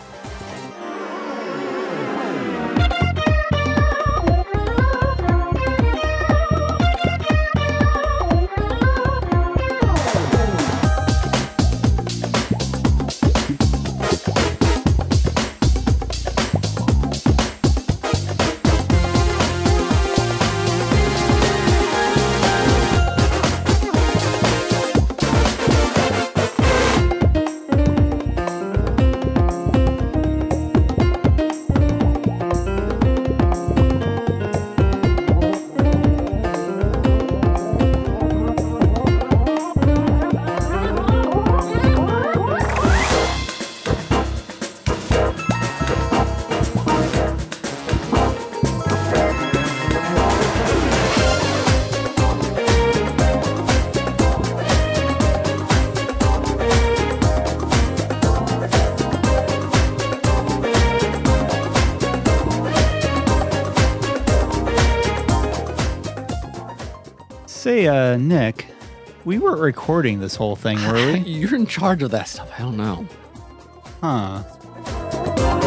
Say, uh, Nick, we weren't recording this whole thing, were we? You're in charge of that stuff. I don't know. Huh.